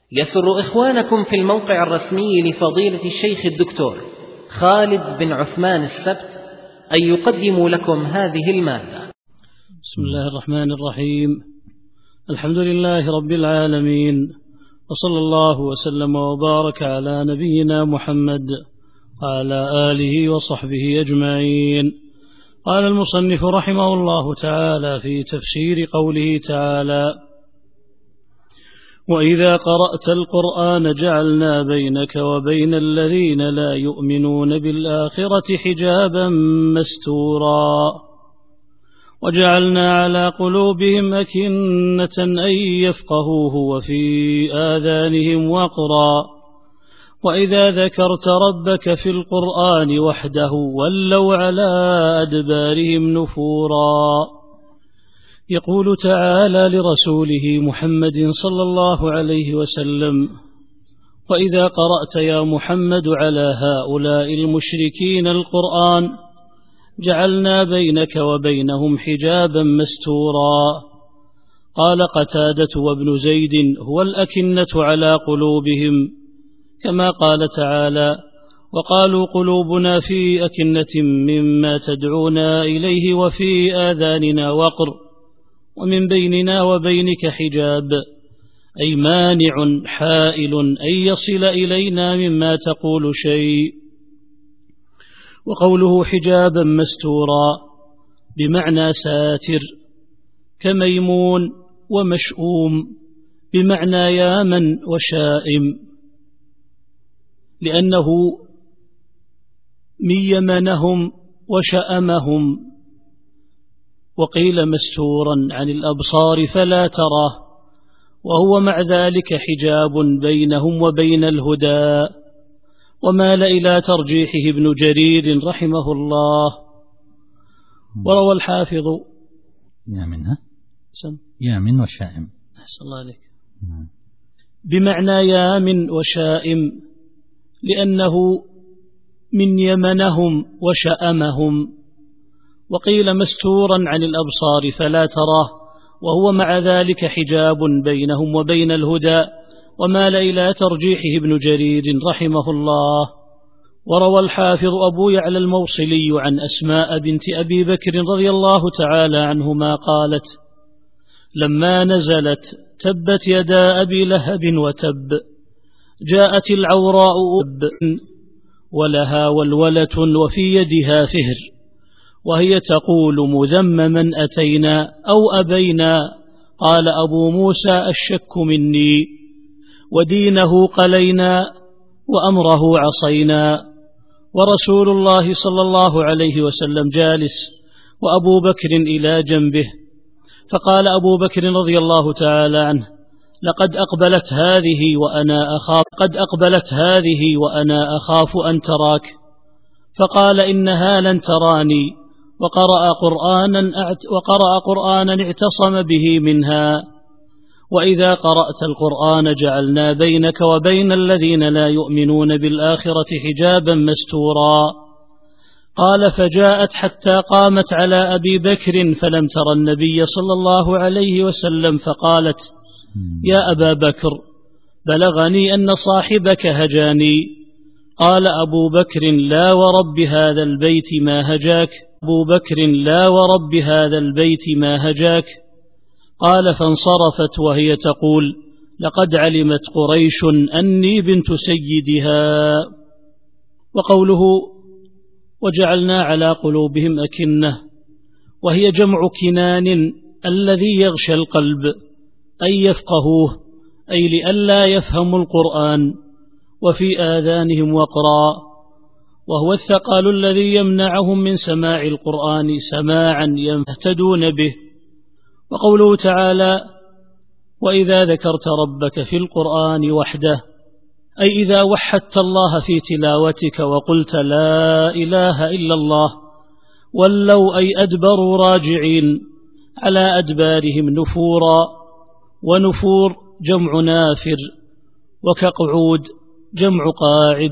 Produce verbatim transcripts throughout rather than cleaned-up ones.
يسر إخوانكم في الموقع الرسمي لفضيلة الشيخ الدكتور خالد بن عثمان السبت أن يقدموا لكم هذه المادة. بسم الله الرحمن الرحيم. الحمد لله رب العالمين، وصلى الله وسلم وبارك على نبينا محمد وعلى آله وصحبه أجمعين. قال المصنف رحمه الله تعالى في تفسير قوله تعالى: وإذا قرأت القرآن جعلنا بينك وبين الذين لا يؤمنون بالآخرة حجابا مستورا وجعلنا على قلوبهم أكنة أن يفقهوه وفي آذانهم وقرا وإذا ذكرت ربك في القرآن وحده ولوا على أدبارهم نفورا. يقول تعالى لرسوله محمد صلى الله عليه وسلم: وإذا قرأت يا محمد على هؤلاء المشركين القرآن جعلنا بينك وبينهم حجابا مستورا. قال قتادة وابن زيد: هو الأكنة على قلوبهم، كما قال تعالى: وقالوا قلوبنا في أكنة مما تدعونا إليه وفي آذاننا وقر ومن بيننا وبينك حجاب، أي مانع حائل أن يصل إلينا مما تقول شيء. وقوله حجابا مستورا بمعنى ساتر، كميمون ومشؤوم بمعنى يامن وشائم، لأنه من يمنهم وشأمهم. وقيل مستورا عن الأبصار فلا تراه، وهو مع ذلك حجاب بينهم وبين الهدى. ومال إلى ترجيحه ابن جرير رحمه الله. وروى الحافظ يامن سم يامن وشائم أحسن الله عليك بمعنى يامن وشائم، لأنه من يمنهم وشأمهم. وقيل مستورا عن الأبصار فلا تراه، وهو مع ذلك حجاب بينهم وبين الهدى. ومال إلى ترجيحه ابن جرير رحمه الله. وروى الحافظ أبو يعلى الموصلي عن أسماء بنت أبي بكر رضي الله تعالى عنهما قالت: لما نزلت تبت يدا أبي لهب وتب، جاءت العوراء ولها ولولة وفي يدها فهر، وهي تقول مذمما أتينا أو أبينا. قال أبو موسى: الشك مني، ودينه قلينا وأمره عصينا. ورسول الله صلى الله عليه وسلم جالس وأبو بكر إلى جنبه، فقال أبو بكر رضي الله تعالى عنه: لقد أقبلت هذه وأنا أخاف قد أقبلت هذه وأنا أخاف أن تراك. فقال: إنها لن تراني. وقرأ قرآنا وقرأ قرآنا اعتصم به منها: وإذا قرأت القرآن جعلنا بينك وبين الذين لا يؤمنون بالآخرة حجابا مستورا. قال: فجاءت حتى قامت على أبي بكر فلم تر النبي صلى الله عليه وسلم، فقالت: يا أبا بكر، بلغني أن صاحبك هجاني. قال أبو بكر: لا ورب هذا البيت ما هجاك أبو بكر لا ورب هذا البيت ما هجاك. قال: فانصرفت وهي تقول: لقد علمت قريش أني بنت سيدها. وقوله: وجعلنا على قلوبهم أكنة، وهي جمع كنان الذي يغشى القلب، أي يفقهوه، أي لئلا يفهموا القرآن. وفي آذانهم وقرا، وهو الثقال الذي يمنعهم من سماع القرآن سماعا يهتدون به. وقوله تعالى: وإذا ذكرت ربك في القرآن وحده، أي إذا وحدت الله في تلاوتك وقلت لا إله إلا الله، ولوا أي أدبروا راجعين على أدبارهم نفورا. ونفور جمع نافر، وكقعود جمع قاعد.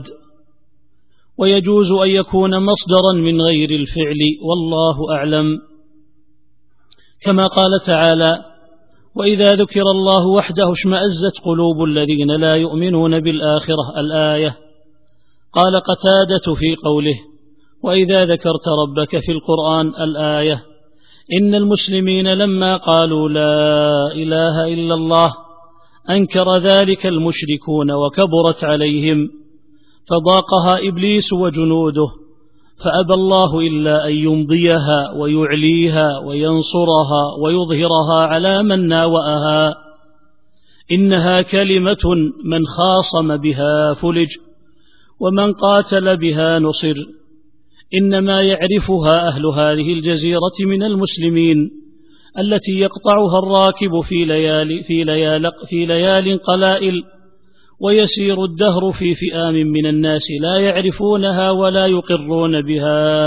ويجوز أن يكون مصدرا من غير الفعل، والله أعلم. كما قال تعالى: وإذا ذكر الله وحده اشمأزت قلوب الذين لا يؤمنون بالآخرة. الآية. قال قتادة في قوله: وإذا ذكرت ربك في القرآن. الآية. إن المسلمين لما قالوا لا إله إلا الله أنكر ذلك المشركون وكبرت عليهم، فضاقها إبليس وجنوده، فأبى الله إلا أن يمضيها ويعليها وينصرها ويظهرها على من ناوأها. إنها كلمة من خاصم بها فلج، ومن قاتل بها نصر. إنما يعرفها أهل هذه الجزيرة من المسلمين التي يقطعها الراكب في ليال في ليال في ليال قلائل، ويسير الدهر في فئام من الناس لا يعرفونها ولا يقرون بها.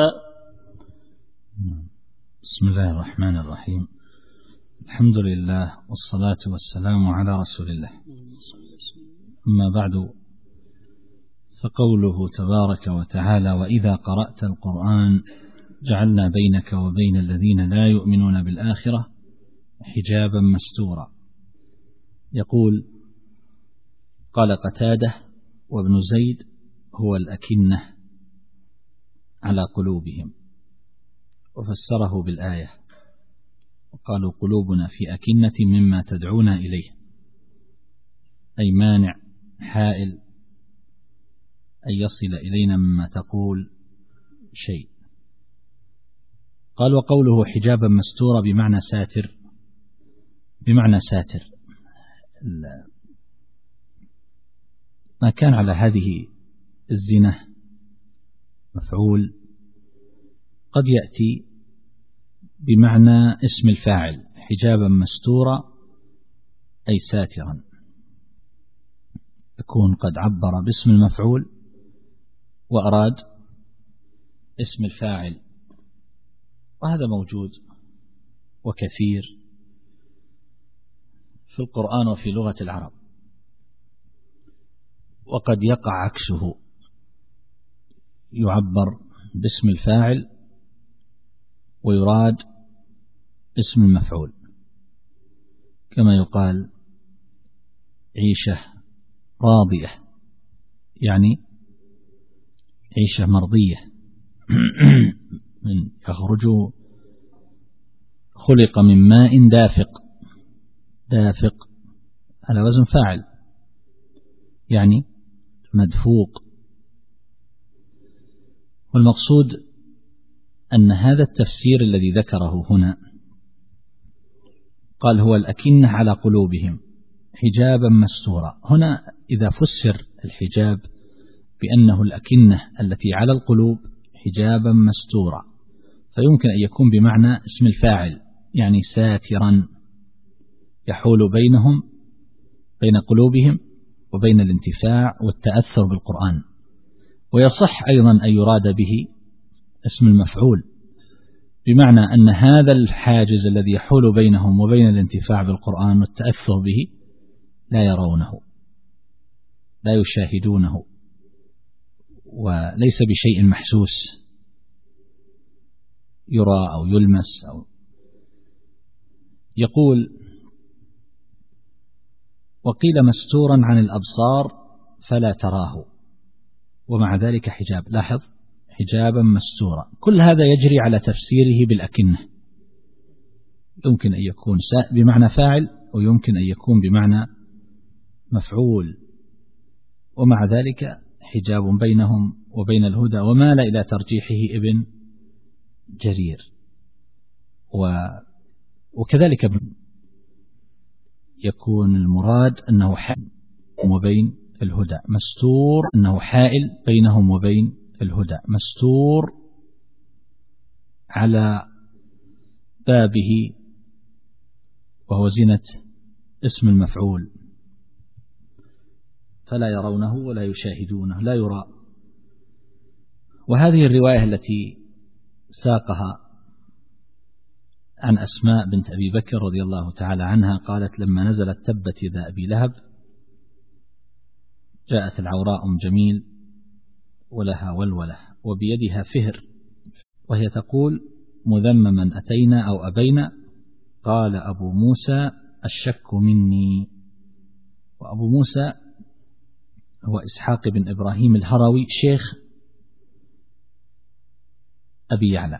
بسم الله الرحمن الرحيم. الحمد لله والصلاة والسلام على رسول الله. أما بعد، فقوله تبارك وتعالى: وإذا قرأت القرآن جعلنا بينك وبين الذين لا يؤمنون بالآخرة حجابا مستورا. يقول: قال قتادة وابن زيد: هو الأكنة على قلوبهم، وفسره بالآية وقالوا: قلوبنا في أكنة مما تدعونا إليه، أي مانع حائل أن يصل إلينا مما تقول شيء. قال: وقوله حجابا مستورا بمعنى ساتر، بمعنى ساتر. ما كان على هذه الزنا مفعول قد يأتي بمعنى اسم الفاعل، حجابا مستورا أي ساترا، يكون قد عبر باسم المفعول وأراد اسم الفاعل، وهذا موجود وكثير في القرآن وفي لغة العرب. وقد يقع عكسه، يعبر باسم الفاعل ويراد اسم المفعول، كما يقال عيشة راضية، يعني عيشة مرضية من يخرج خلق من ماء دافق. دافق على وزن فاعل، يعني مدفوق. والمقصود أن هذا التفسير الذي ذكره هنا، قال: هو الأكنة على قلوبهم حجابا مستورا. هنا إذا فسر الحجاب بأنه الأكنة التي على القلوب حجابا مستورا، فيمكن أن يكون بمعنى اسم الفاعل، يعني ساترا يحول بينهم بين قلوبهم وبين الانتفاع والتأثر بالقرآن. ويصح أيضا أن يراد به اسم المفعول، بمعنى أن هذا الحاجز الذي يحول بينهم وبين الانتفاع بالقرآن والتأثر به لا يرونه، لا يشاهدونه، وليس بشيء محسوس يرى أو يلمس. أو يقول: وقيل مستورا عن الأبصار فلا تراه، ومع ذلك حجاب. لاحظ: حجابا مستورا. كل هذا يجري على تفسيره بالأكنة، يمكن أن يكون بمعنى فاعل ويمكن أن يكون بمعنى مفعول، ومع ذلك حجاب بينهم وبين الهدى، ومال إلى ترجيحه ابن جرير. وكذلك يكون المراد أنه حائل وبين الهدى. مستور أنه حائل بينهم وبين الهدى، مستور على بابه، وهو زينة اسم المفعول، فلا يرونه ولا يشاهدونه، لا يرى. وهذه الرواية التي ساقها عن أسماء بنت أبي بكر رضي الله تعالى عنها، قالت: لما نزلت تبت يدا أبي لهب جاءت العوراء أم جميل ولها ولولة وبيدها فهر، وهي تقول: مذمما أتينا أو أبينا. قال أبو موسى: الشك مني. وأبو موسى هو إسحاق بن إبراهيم الهروي شيخ أبي يعلى،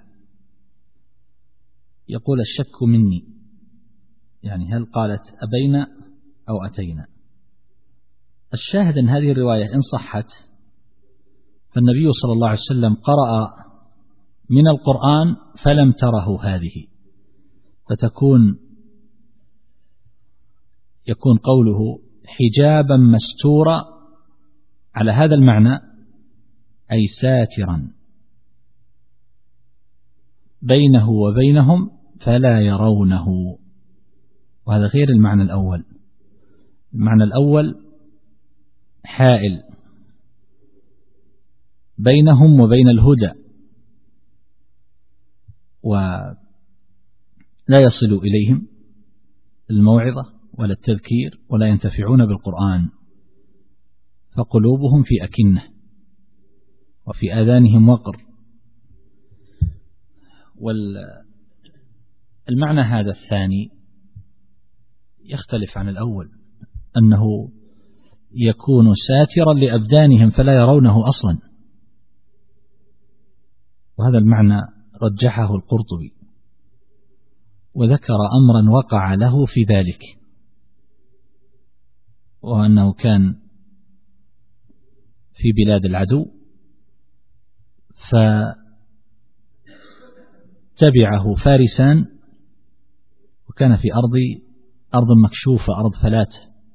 يقول الشك مني، يعني هل قالت أبينا أو أتينا. الشاهد أن هذه الرواية إن صحت فالنبي صلى الله عليه وسلم قرأ من القرآن فلم تره هذه، فتكون يكون قوله حجابا مستورا على هذا المعنى، أي ساترا بينه وبينهم فلا يرونه، وهذا غير المعنى الأول. المعنى الأول حائل بينهم وبين الهدى ولا يصل إليهم الموعظة ولا التذكير ولا ينتفعون بالقرآن، فقلوبهم في أكنة وفي آذانهم وقر. والمعنى هذا الثاني يختلف عن الأول، أنه يكون ساترا لأبدانهم فلا يرونه أصلا، وهذا المعنى رجحه القرطبي وذكر أمرا وقع له في ذلك، وأنه كان في بلاد العدو فتبعه فارسان، وكان في أرض أرض مكشوفة، أرض فلات،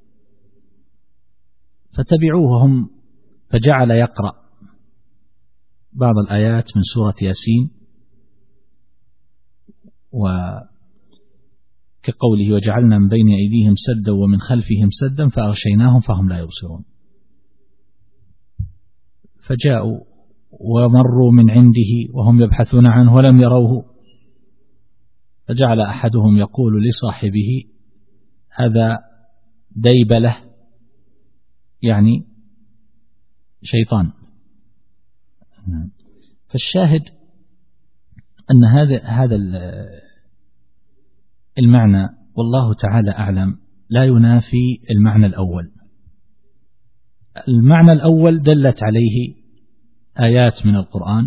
فتبعوه هم، فجعل يقرأ بعض الآيات من سورة ياسين، وكقوله وجعلنا من بين أيديهم سدا ومن خلفهم سدا فأغشيناهم فهم لا يبصرون. فجاءوا ومروا من عنده وهم يبحثون عنه ولم يروه، فجعل أحدهم يقول لصاحبه هذا ديبله، يعني شيطان. فالشاهد أن هذا هذا المعنى والله تعالى أعلم لا ينافي المعنى الأول. المعنى الأول دلت عليه آيات من القرآن،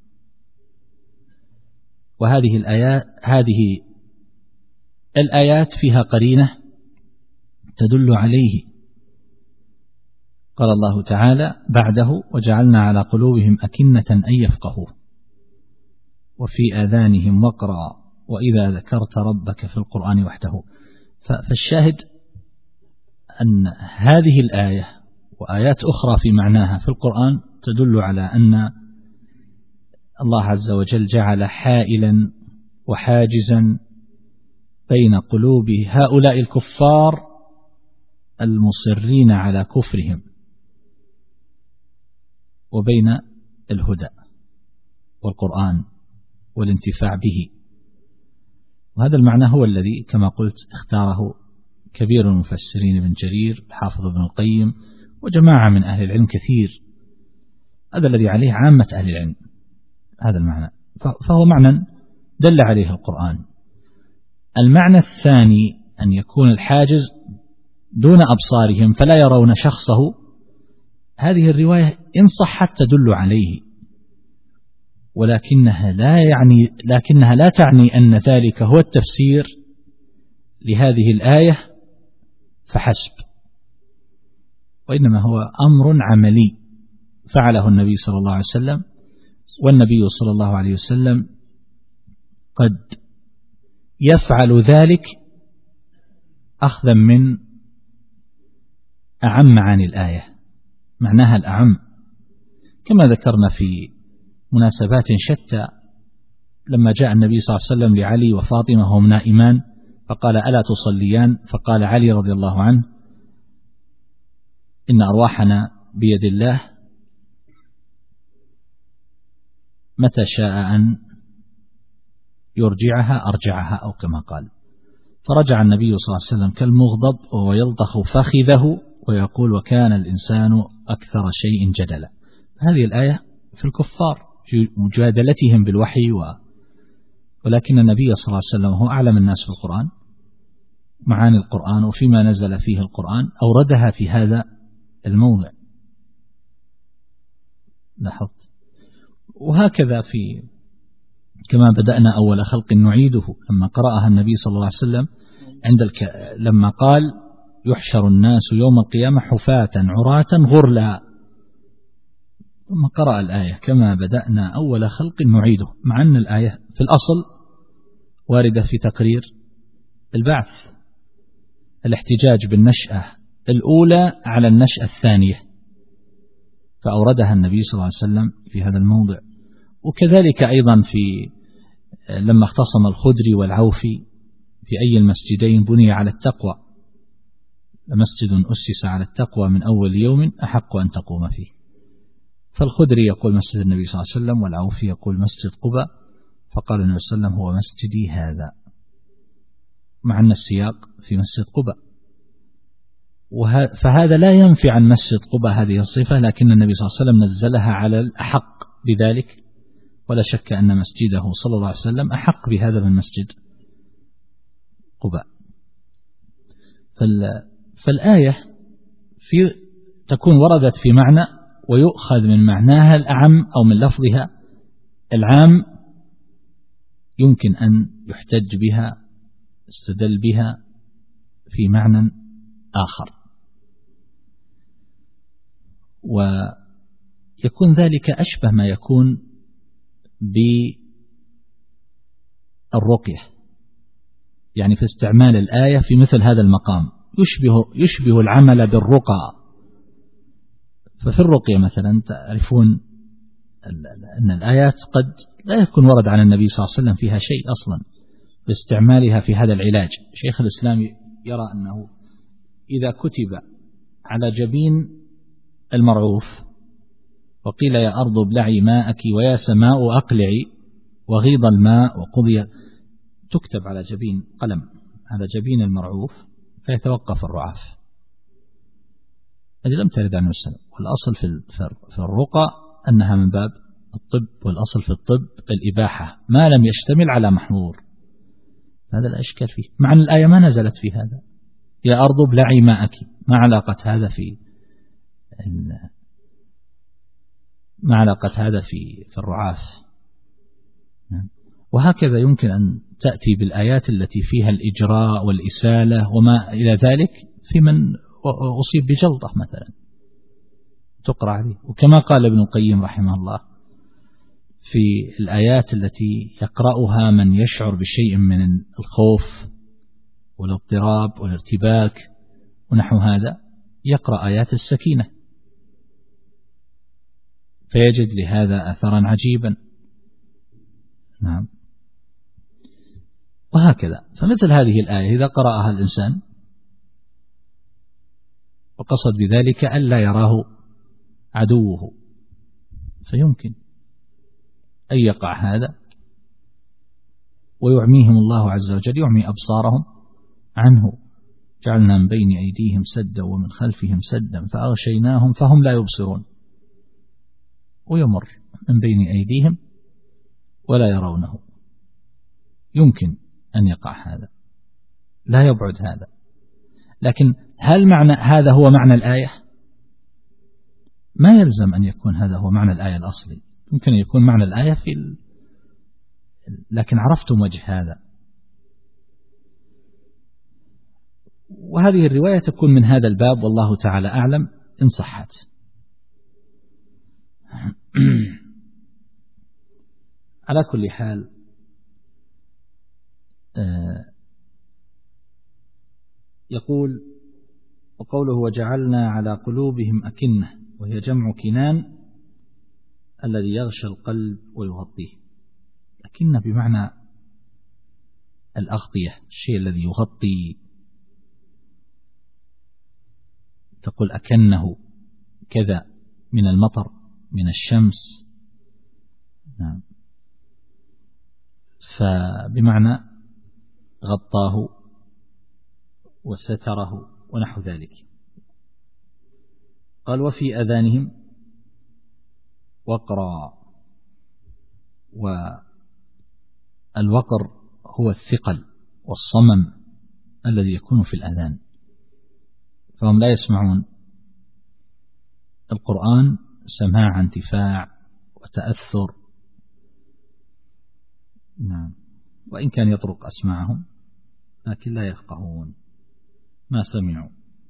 وهذه الآيات هذه الآيات فيها قرينة تدل عليه. قال الله تعالى بعده وجعلنا على قلوبهم أكنة أن يفقهوا وفي آذانهم وقرا وإذا ذكرت ربك في القرآن وحده. فالشاهد أن هذه الآية وآيات أخرى في معناها في القرآن تدل على أن الله عز وجل جعل حائلا وحاجزا بين قلوب هؤلاء الكفار المصرين على كفرهم وبين الهدى والقرآن والانتفاع به. وهذا المعنى هو الذي كما قلت اختاره كبير المفسرين ابن جرير، الحافظ ابن القيم، وجماعة من أهل العلم كثير. هذا الذي عليه عامة أهل العلم، هذا المعنى، فهو معنى دل عليه القرآن. المعنى الثاني أن يكون الحاجز دون أبصارهم فلا يرون شخصه، هذه الرواية إن صحت تدل عليه، ولكنها لا يعني لكنها لا تعني أن ذلك هو التفسير لهذه الآية فحسب، وإنما هو أمر عملي فعله النبي صلى الله عليه وسلم، والنبي صلى الله عليه وسلم قد يفعل ذلك أخذا من أعم معاني الآية، معناها الأعم، كما ذكرنا في مناسبات شتى لما جاء النبي صلى الله عليه وسلم لعلي وفاطمة وهم نائمان فقال ألا تصليان؟ فقال علي رضي الله عنه إن أرواحنا بيد الله متى شاء أن يرجعها أرجعها أو كما قال. فرجع النبي صلى الله عليه وسلم كالمغضب وهو يلطخ فخذه ويقول وكان الإنسان أكثر شيء جدلا. هذه الآية في الكفار في مجادلتهم بالوحي و... ولكن النبي صلى الله عليه وسلم هو أعلم الناس في القرآن، معاني القرآن وفيما نزل فيه القرآن أوردها في هذا الموضع. لاحظت؟ وهكذا في كما بدأنا أول خلق نعيده، لما قرأها النبي صلى الله عليه وسلم عند الك... لما قال يحشر الناس يوم القيامة حفاة عراة غرلا، ثم قرأ الآية كما بدأنا أول خلق نعيده، مع أن الآية في الأصل واردة في تقرير البعث، الاحتجاج بالنشأة الأولى على النشأة الثانية، فأوردها النبي صلى الله عليه وسلم في هذا الموضع. وكذلك أيضا في لما اختصم الخدري والعوفي في أي المسجدين بني على التقوى، مسجد أسس على التقوى من أول يوم أحق أن تقوم فيه، فالخدري يقول مسجد النبي صلى الله عليه وسلم، والعوفي يقول مسجد قباء، فقال النبي صلى الله عليه وسلم هو مسجدي هذا، مع أن السياق في مسجد قباء. فهذا لا ينفي عن مسجد قباء هذه الصفة، لكن النبي صلى الله عليه وسلم نزلها على الأحق بذلك، ولا شك أن مسجده صلى الله عليه وسلم أحق بهذا من مسجد قباء. فالآية في تكون وردت في معنى ويؤخذ من معناها الأعم أو من لفظها العام، يمكن أن يحتج بها استدل بها في معنى آخر، ويكون ذلك أشبه ما يكون بالرقية، يعني في استعمال الآية في مثل هذا المقام يشبه, يشبه العمل بالرقى. ففي الرقية مثلا تعرفون أن الآيات قد لا يكون ورد عن النبي صلى الله عليه وسلم فيها شيء أصلا باستعمالها في هذا العلاج. شيخ الإسلام يرى أنه إذا كتب على جبين المرعوف وقيل يا أرض ابلعي ماءك ويا سماء أقلعي وغيض الماء وقضي، تكتب على جبين قلم على جبين المرعوف فيتوقف الرعاف، هذه لم ترد عنه السلام. والأصل في الرقى أنها من باب الطب، والأصل في الطب الإباحة ما لم يشتمل على محظور، هذا لا إشكال فيه، مع أن الآية ما نزلت في هذا. يا أرض ابلعي ماءك، ما علاقة هذا في ما علاقة هذا في في الرعاف. وهكذا يمكن أن تأتي بالآيات التي فيها الإجراء والإسالة وما إلى ذلك في من أصيب بجلطة مثلا تقرأ عليه. وكما قال ابن القيم رحمه الله في الآيات التي يقرأها من يشعر بشيء من الخوف والاضطراب والارتباك ونحو هذا، يقرأ آيات السكينة فيجد لهذا أثرا عجيبا. نعم. وهكذا فمثل هذه الآية إذا قرأها الإنسان وقصد بذلك ألا يراه عدوه، فيمكن أن يقع هذا ويعميهم الله عز وجل، يعمي أبصارهم عنه. جعلنا من بين أيديهم سدا ومن خلفهم سدا فأغشيناهم فهم لا يبصرون، ويمر من بين أيديهم ولا يرونه. يمكن أن يقع هذا، لا يبعد هذا، لكن هل معنى هذا هو معنى الآية؟ ما يلزم أن يكون هذا هو معنى الآية الأصلي، يمكن أن يكون معنى الآية في ال... لكن عرفتم وجه هذا. وهذه الرواية تكون من هذا الباب والله تعالى أعلم إن صحت. على كل حال يقول وقوله وجعلنا على قلوبهم أكنة، وهي جمع كنان الذي يغشى القلب ويغطيه. أكنة بمعنى الأغطية، الشيء الذي يغطي، تقول أكنه كذا من المطر من الشمس. نعم. فبمعنى غطاه وستره ونحو ذلك. قال وفي أذانهم وقرا، والوقر هو الثقل والصمم الذي يكون في الأذان، فهم لا يسمعون القرآن سماع انتفاع وتأثر، نعم، وإن كان يطرق أسماعهم لكن لا يفقهون ما سمعوا.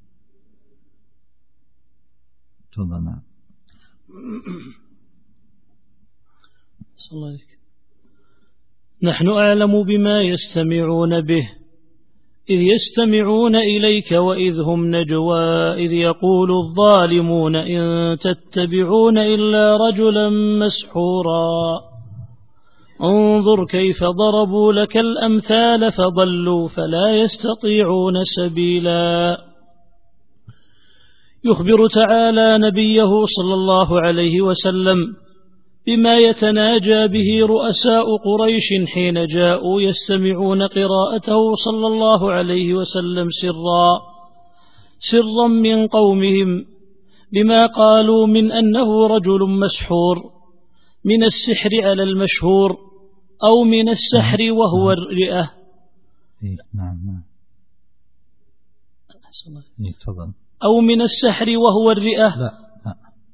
تفضل. نعم. صلى الله عليك. نحن أعلم بما يستمعون به إذ يستمعون إليك وإذ هم نجوى إذ يقول الظالمون إن تتبعون إلا رجلا مسحورا انظر كيف ضربوا لك الأمثال فضلوا فلا يستطيعون سبيلا. يخبر تعالى نبيه صلى الله عليه وسلم بما يتناجى به رؤساء قريش حين جاءوا يستمعون قراءته صلى الله عليه وسلم سرا سرا من قومهم بما قالوا من أنه رجل مسحور من السحر على المشهور أو من السحر وهو الرئة. نعم. أو من السحر وهو الرئة. لا لا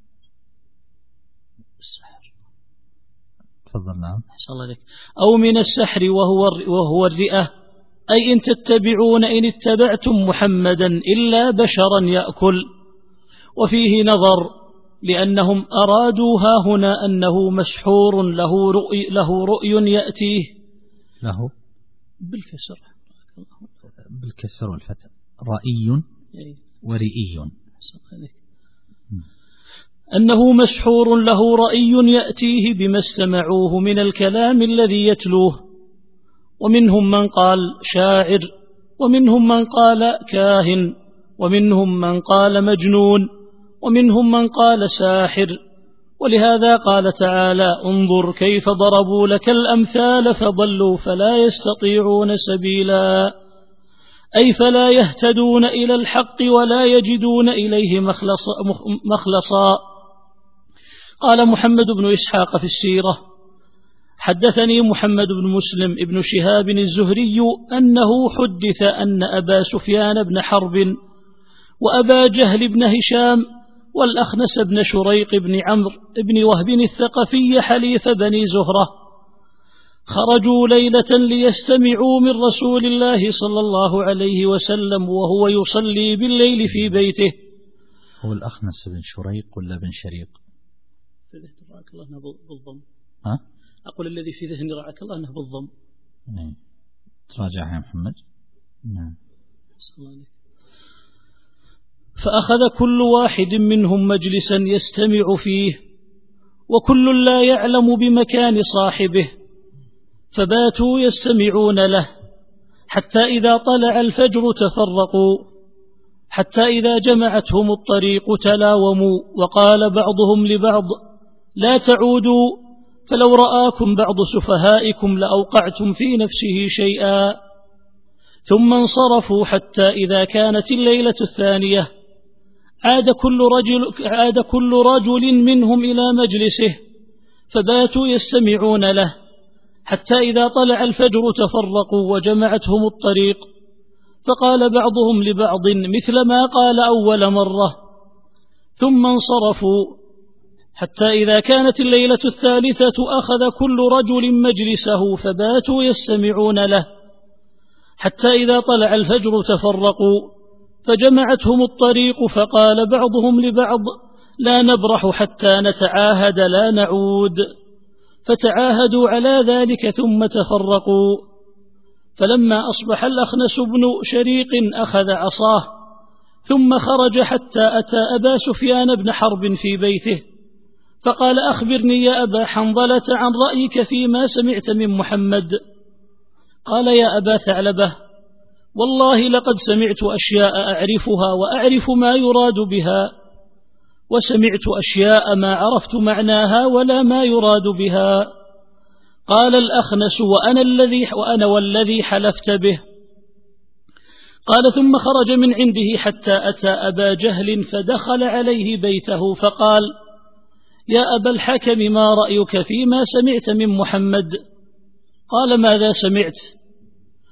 تفضل. نعم. الله عليك. أو من السحر وهو وهو الرئة، أي إن تتبعون إن اتبعتم محمدا إلا بشرا يأكل. وفيه نظر لأنهم أرادوا ها هنا أنه مسحور له رؤي له رؤي يأتيه له بالكسر بالكسر والفتح رأي ورئي، أنه مسحور له رأي يأتيه بما استمعوه من الكلام الذي يتلوه. ومنهم من قال شاعر، ومنهم من قال كاهن، ومنهم من قال مجنون، ومنهم من قال ساحر. ولهذا قال تعالى انظر كيف ضربوا لك الأمثال فضلوا فلا يستطيعون سبيلا، أي فلا يهتدون إلى الحق ولا يجدون إليه مخلصا. قال محمد بن إسحاق في السيرة حدثني محمد بن مسلم ابن شهاب الزهري أنه حدث أن أبا سفيان بن حرب وأبا جهل بن هشام والأخنس بن شريق بن عمرو بن وهب الثقفي حليف بني زهرة خرجوا ليلة ليستمعوا من رسول الله صلى الله عليه وسلم وهو يصلي بالليل في بيته. هو الأخنس بن شريق ولا بن شريق؟ في ذهن رعاك الله أنه بالضم. ها؟ أقول الذي في ذهن رعاك الله أنه بالضم. نعم. تراجع يا محمد. نعم. صلى الله عليه. فأخذ كل واحد منهم مجلسا يستمع فيه وكل لا يعلم بمكان صاحبه، فباتوا يستمعون له حتى إذا طلع الفجر تفرقوا، حتى إذا جمعتهم الطريق تلاوموا وقال بعضهم لبعض لا تعودوا فلو رآكم بعض سفهائكم لأوقعتم في نفسه شيئا. ثم انصرفوا حتى إذا كانت الليلة الثانية عاد كل رجل, عاد كل رجل منهم إلى مجلسه فباتوا يستمعون له حتى إذا طلع الفجر تفرقوا وجمعتهم الطريق، فقال بعضهم لبعض مثل ما قال أول مرة. ثم انصرفوا حتى إذا كانت الليلة الثالثة أخذ كل رجل مجلسه فباتوا يستمعون له حتى إذا طلع الفجر تفرقوا فجمعتهم الطريق، فقال بعضهم لبعض لا نبرح حتى نتعاهد لا نعود، فتعاهدوا على ذلك ثم تفرقوا. فلما أصبح الأخنس بن شريق أخذ عصاه ثم خرج حتى أتى أبا سفيان بن حرب في بيته فقال أخبرني يا أبا حنظلة عن رأيك فيما سمعت من محمد. قال يا أبا ثعلبة والله لقد سمعت أشياء أعرفها وأعرف ما يراد بها، وسمعت أشياء ما عرفت معناها ولا ما يراد بها. قال الأخنس وأنا, الذي وأنا والذي حلفت به. قال ثم خرج من عنده حتى أتى أبا جهل فدخل عليه بيته فقال يا أبا الحكم ما رأيك فيما سمعت من محمد؟ قال ماذا سمعت؟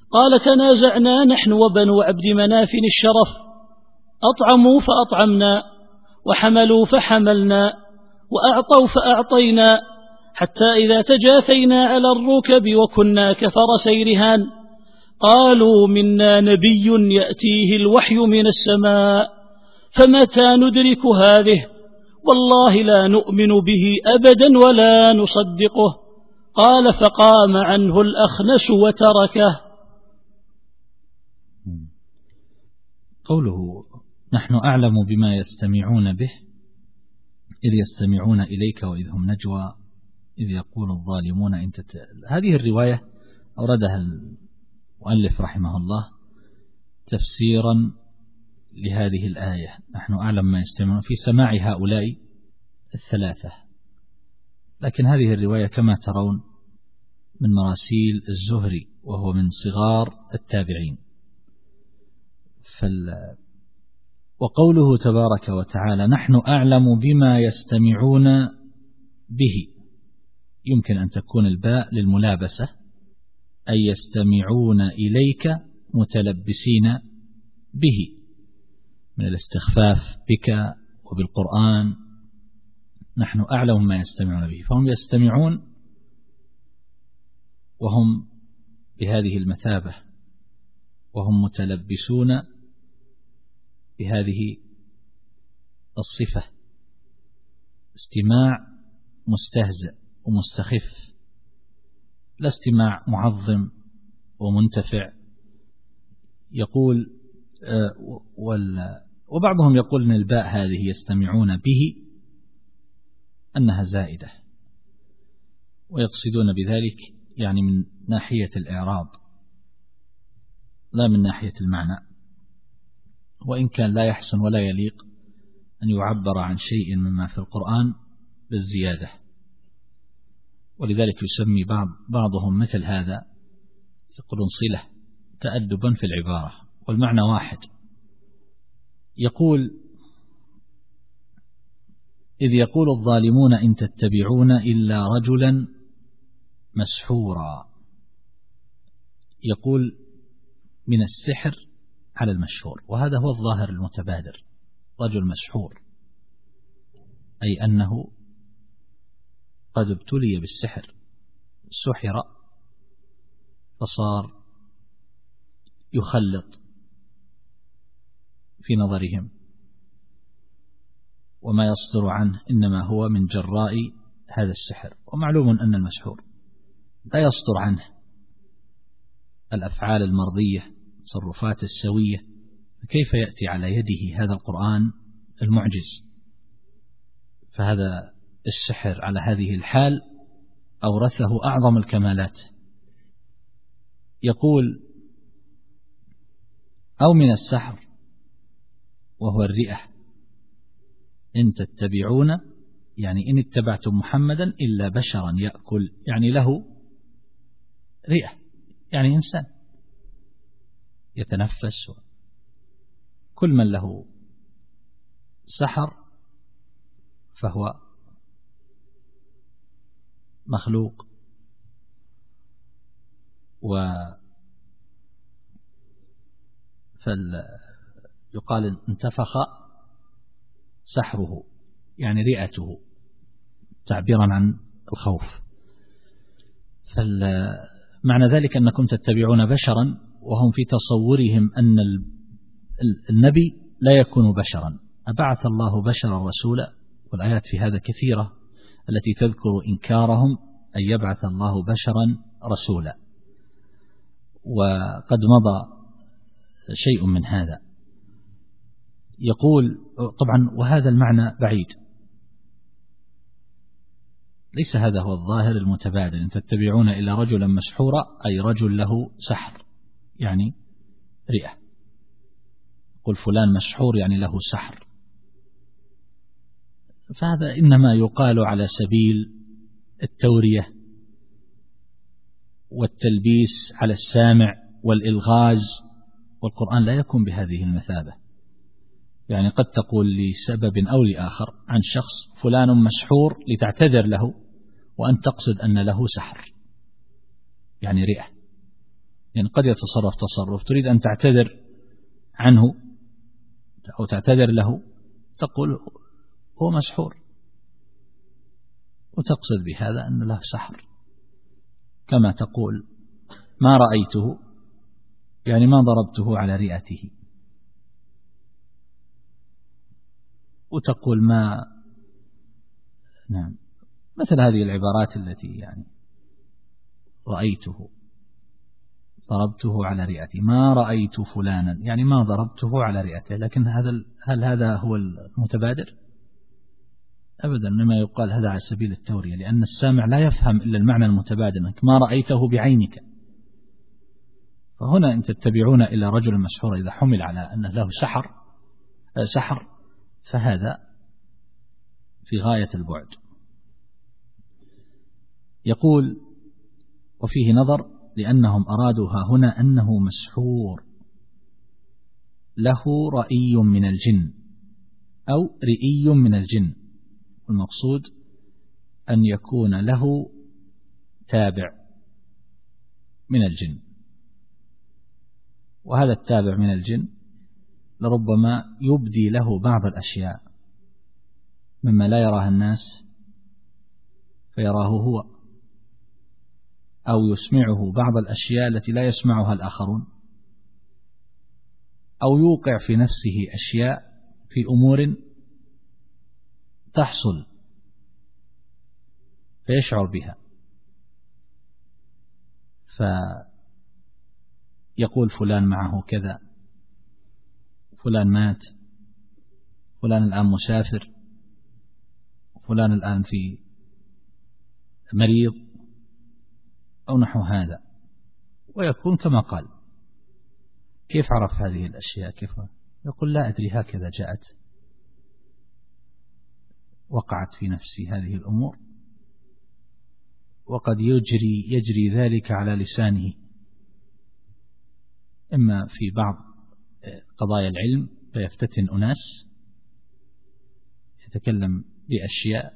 قال تنازعنا نحن وبنو عبد مناف الشرف، أطعموا فأطعمنا، وحملوا فحملنا، وأعطوا فأعطينا، حتى إذا تجاثينا على الركب وكنا كفرسي رهان قالوا منا نبي يأتيه الوحي من السماء، فمتى ندرك هذه؟ والله لا نؤمن به أبدا ولا نصدقه. قال فقام عنه الأخنس وتركه. قوله نحن أعلم بما يستمعون به، إذ يستمعون إليك وإذ هم نجوى إذ يقول الظالمون إن تت... هذه الرواية أوردها المؤلف رحمه الله تفسيرا لهذه الآية، نحن أعلم ما يستمعون، في سماع هؤلاء الثلاثة. لكن هذه الرواية كما ترون من مراسيل الزهري وهو من صغار التابعين. فال... وقوله تبارك وتعالى نحن أعلم بما يستمعون به، يمكن أن تكون الباء للملابسة، أي يستمعون إليك متلبسين به من الاستخفاف بك وبالقرآن. نحن أعلم ما يستمعون به، فهم يستمعون وهم بهذه المثابة، وهم متلبسون بهذه الصفة، استماع مستهزئ ومستخف، لا استماع معظم ومنتفع. يقول وبعضهم يقول أن الباء هذه يستمعون به أنها زائدة، ويقصدون بذلك يعني من ناحية الإعراب لا من ناحية المعنى، وإن كان لا يحسن ولا يليق أن يعبر عن شيء مما في القرآن بالزيادة، ولذلك يسمي بعض بعضهم مثل هذا يقولون صلة تأدبا في العبارة والمعنى واحد. يقول إذ يقول الظالمون إن تتبعون إلا رجلا مسحورا، يقول من السحر على المشهور، وهذا هو الظاهر المتبادر، رجل مسحور أي أنه قد ابتلي بالسحر، سحر فصار يخلط في نظرهم، وما يصدر عنه إنما هو من جراء هذا السحر. ومعلوم أن المسحور لا يصدر عنه الأفعال المرضية التصرفات السوية، فكيف يأتي على يده هذا القرآن المعجز؟ فهذا السحر على هذه الحال أورثه أعظم الكمالات. يقول أو من السحر وهو الرئة، إن تتبعون يعني إن اتبعتم محمدا إلا بشرا يأكل، يعني له رئة، يعني إنسان يتنفس، كل من له سحر فهو مخلوق. و فيقال انتفخ سحره يعني رئته تعبيرا عن الخوف. فمعنى ذلك أنكم تتبعون بشرا وهم في تصورهم أن النبي لا يكون بشرا، أبعث الله بشرا رسولا، والآيات في هذا كثيرة التي تذكر إنكارهم أن يبعث الله بشرا رسولا، وقد مضى شيء من هذا. يقول طبعا وهذا المعنى بعيد، ليس هذا هو الظاهر المتبادل، إن تتبعون إلى رجلا مسحورا أي رجل له سحر يعني رئة، قل فلان مسحور يعني له سحر. فهذا إنما يقال على سبيل التورية والتلبيس على السامع والإلغاز، والقرآن لا يكون بهذه المثابة. يعني قد تقول لسبب أو لآخر عن شخص فلان مسحور لتعتذر له، وأن تقصد أن له سحر يعني رئة، يعني قد يتصرف تصرف تريد أن تعتذر عنه أو تعتذر له، تقول هو مسحور، وتقصد بهذا أن له سحر، كما تقول ما رأيته، يعني ما ضربته على رئته، وتقول ما نعم مثل هذه العبارات التي يعني رأيته ضربته على رئته، ما رأيت فلانا يعني ما ضربته على رئته، لكن هذا هل هذا هو المتبادر؟ أبدا، مما يقال هذا على سبيل التورية، لأن السامع لا يفهم إلا المعنى المتبادر منك، ما رأيته بعينك. فهنا إن تتبعون إلى رجل مسحور إذا حمل على أنه له سحر سحر فهذا في غاية البعد. يقول وفيه نظر لأنهم أرادوا ها هنا أنه مسحور له رأي من الجن أو رئي من الجن، والمقصود أن يكون له تابع من الجن، وهذا التابع من الجن لربما يبدي له بعض الأشياء مما لا يراها الناس فيراه هو، أو يسمعه بعض الأشياء التي لا يسمعها الآخرون، أو يوقع في نفسه أشياء في أمور تحصل فيشعر بها، فيقول فلان معه كذا، فلان مات، فلان الآن مسافر، فلان الآن في مريض أو نحو هذا، ويكون كما قال. كيف عرف هذه الأشياء؟ كيف؟ يقول لا أدري، هكذا جاءت، وقعت في نفسي هذه الأمور، وقد يجري يجري ذلك على لسانه، إما في بعض قضايا العلم فيفتتن أناس يتكلم بأشياء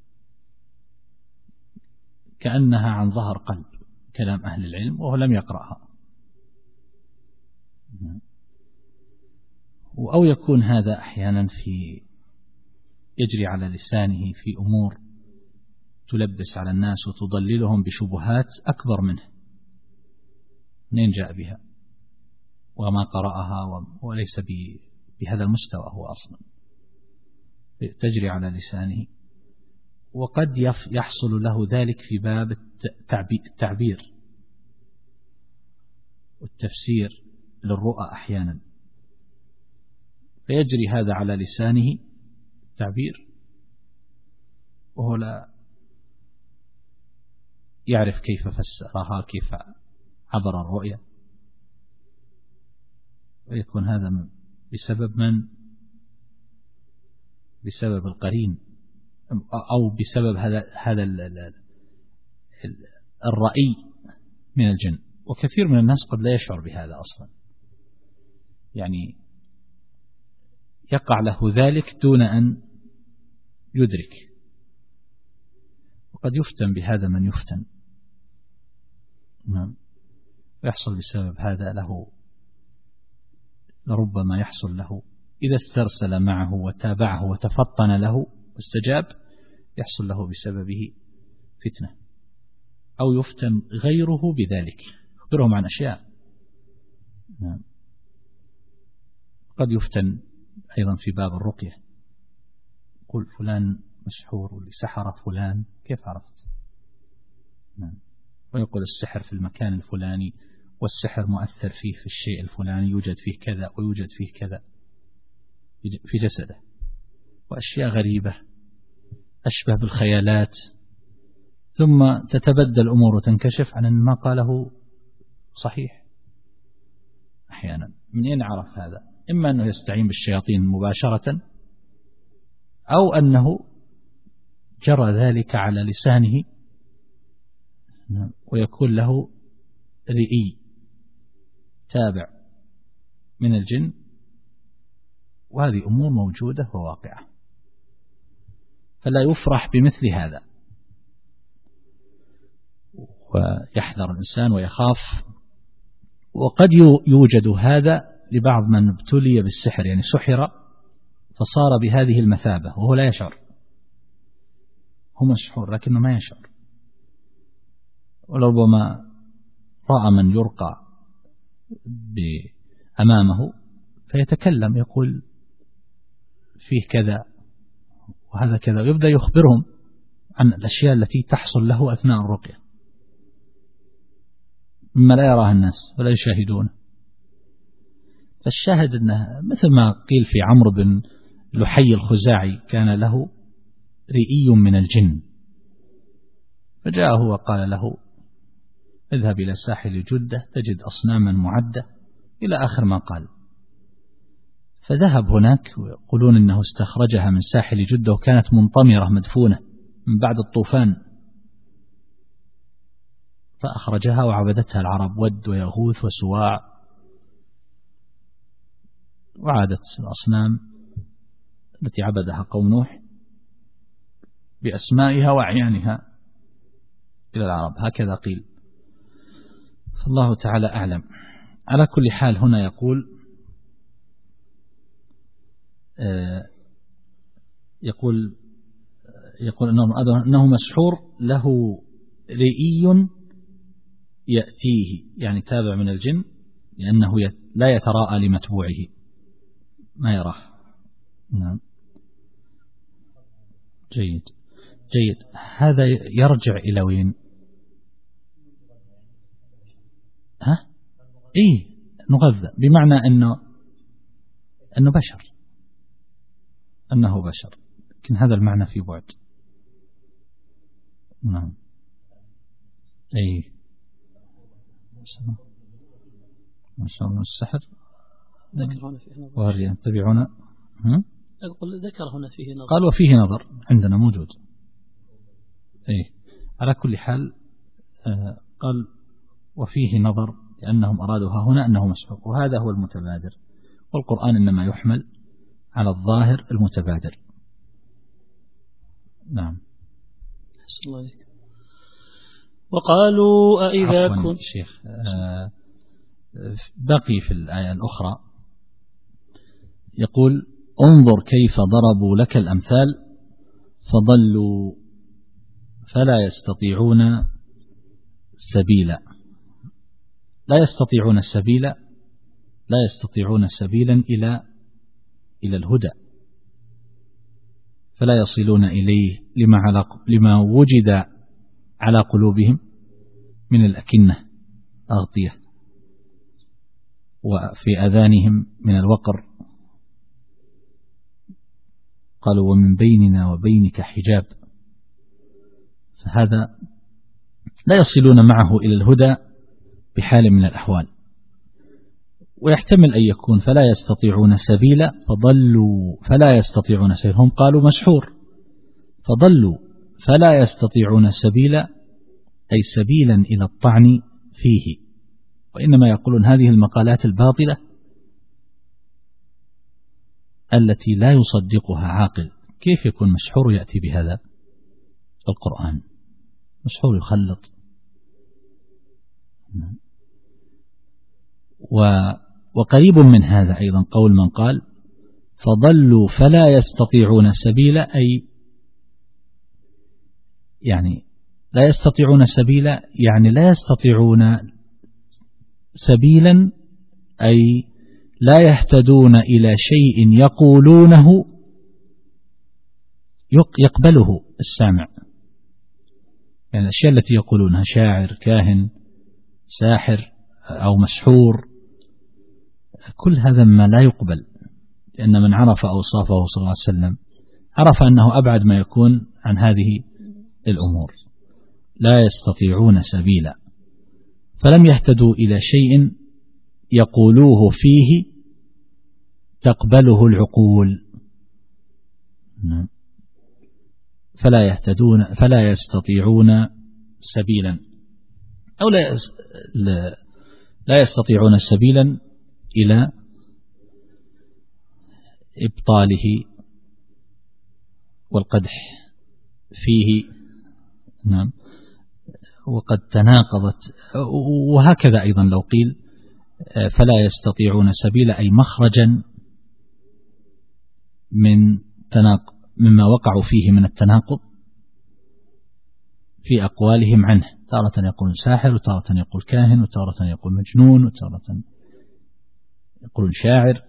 كأنها عن ظهر قلب كلام أهل العلم وهو لم يقرأها، أو يكون هذا أحيانا في يجري على لسانه في أمور تلبس على الناس وتضللهم بشبهات أكبر منه، منين جاء بها وما قرأها وليس بهذا المستوى هو أصلا، تجري على لسانه. وقد يحصل له ذلك في باب التعبير والتفسير للرؤى أحيانا، فيجري هذا على لسانه التعبير وهو لا يعرف كيف فسرها، كيف عبر الرؤية، ويكون هذا بسبب من؟ بسبب القرين، أو بسبب هذا هذا الرأي من الجن. وكثير من الناس قد لا يشعر بهذا أصلا، يعني يقع له ذلك دون أن يدرك، وقد يفتن بهذا من يفتن، نعم، ويحصل بسبب هذا له، لربما يحصل له إذا استرسل معه وتابعه وتفطن له واستجاب، يحصل له بسببه فتنة، أو يفتن غيره بذلك، يخبرهم عن أشياء، نعم. قد يفتن أيضا في باب الرقية، يقول فلان مسحور واللي سحر فلان، كيف عرفت؟ نعم. ويقول السحر في المكان الفلاني، والسحر مؤثر فيه في الشيء الفلاني، يوجد فيه كذا ويوجد فيه كذا في جسده، وأشياء غريبة أشبه بالخيالات، ثم تتبدل الأمور وتنكشف عن ما قاله صحيح. أحيانا من أين عرف هذا؟ إما أنه يستعين بالشياطين مباشرة، أو أنه جرى ذلك على لسانه ويكون له رئي تابع من الجن، وهذه أمور موجودة وواقعة، فلا يفرح بمثل هذا، ويحذر الإنسان ويخاف وقد يوجد هذا لبعض من ابتلي بالسحر، يعني سحر فصار بهذه المثابة وهو لا يشعر، هو مسحور لكنه ما يشعر، ولربما رأى من يرقى أمامه فيتكلم يقول فيه كذا وهذا كذا، ويبدأ يخبرهم عن الأشياء التي تحصل له أثناء الرقية مما لا يراه الناس ولا يشاهدونه. فالشاهد أنه مثل ما قيل في عمرو بن لحي الخزاعي كان له رئي من الجن، فجاءه وقال له اذهب إلى ساحل جدة تجد أصناما معدة إلى آخر ما قال. فذهب هناك ويقولون أنه استخرجها من ساحل جدة وكانت منطمرة مدفونة من بعد الطوفان، فأخرجها وعبدتها العرب ود ويغوث وسواع، وعادت الأصنام التي عبدها قوم نوح بأسمائها وأعيانها إلى العرب، هكذا قيل، فالله تعالى أعلم. على كل حال هنا يقول يقول يقول أنه مسحور له رئي يأتيه، يعني تابع من الجن، لأنه لا يتراءى لمتبوعه ما يراه. نعم جيد جيد. هذا يرجع إلى وين؟ ها إيه نغذى، بمعنى أنه أنه بشر، أنه بشر، لكن هذا المعنى في بعد. نعم أي ما شاء الله السحر وهل يتبعون، أقول ذكر هنا فيه نظر، قال وفيه نظر عندنا موجود. أي على كل حال آه قال وفيه نظر لأنهم أرادوها هنا أنه مسحور، وهذا هو المتبادر، والقرآن إنما يحمل على الظاهر المتبادر. نعم الله عليك. وقالوا أئذا كنت شيخ آه بقي في الآية الأخرى يقول انظر كيف ضربوا لك الأمثال فضلوا فلا يستطيعون سبيلا. لا يستطيعون سبيلا لا يستطيعون سبيلا إلى إلى الهدى، فلا يصلون إليه لما, على لما وجد على قلوبهم من الأكنة أغطية، وفي أذانهم من الوقر. قالوا ومن بيننا وبينك حجاب، فهذا لا يصلون معه إلى الهدى بحال من الأحوال. ويحتمل أن يكون فلا يستطيعون سبيلا فضلوا فلا يستطيعون سبيلا، هم قالوا مسحور فضلوا فلا يستطيعون سبيلا أي سبيلا إلى الطعن فيه. وإنما يقولون هذه المقالات الباطلة التي لا يصدقها عاقل. كيف يكون مسحور يأتي بهذا القرآن؟ مسحور يخلط. وقريب من هذا أيضا قول من قال فضلوا فلا يستطيعون سبيلا، أي يعني لا يستطيعون سبيلا يعني لا يستطيعون سبيلا أي لا يهتدون إلى شيء يقولونه يقبله السامع، يعني الأشياء التي يقولونها شاعر كاهن ساحر أو مسحور، كل هذا ما لا يقبل، لأن من عرف أوصافه صلى الله عليه وسلم عرف أنه أبعد ما يكون عن هذه الأمور. لا يستطيعون سبيلا فلم يهتدوا إلى شيء يقولوه فيه تقبله العقول، فلا يهتدون فلا يستطيعون سبيلا أو لا لا يستطيعون سبيلا إلى إبطاله والقدح فيه. نعم. وقد تناقضت، وهكذا أيضا لو قيل فلا يستطيعون سبيلا أي مخرجا من تناقض مما وقعوا فيه من التناقض في أقوالهم عنه، تارة يقول ساحر، وتارة يقول كاهن، وتارة يقول مجنون، وتارة يقول شاعر.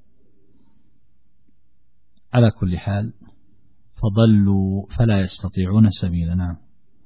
على كل حال فضلوا فلا يستطيعون سبيلا. نعم.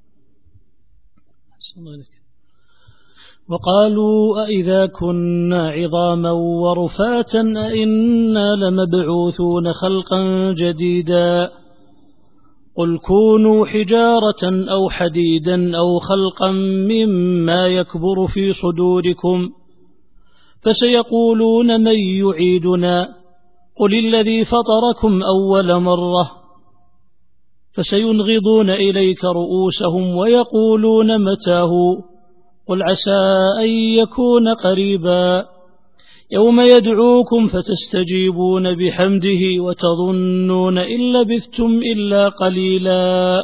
وقالوا أئذا كنا عظاما ورفاتا أئنا لمبعوثون خلقا جديدا قل كونوا حجارة أو حديدا أو خلقا مما يكبر في صدوركم فسيقولون من يعيدنا قل الذي فطركم أول مرة فسينغضون إليك رؤوسهم ويقولون متاه قل عسى أن يكون قريبا يوم يدعوكم فتستجيبون بحمده وتظنون إن لبثتم إلا قليلا.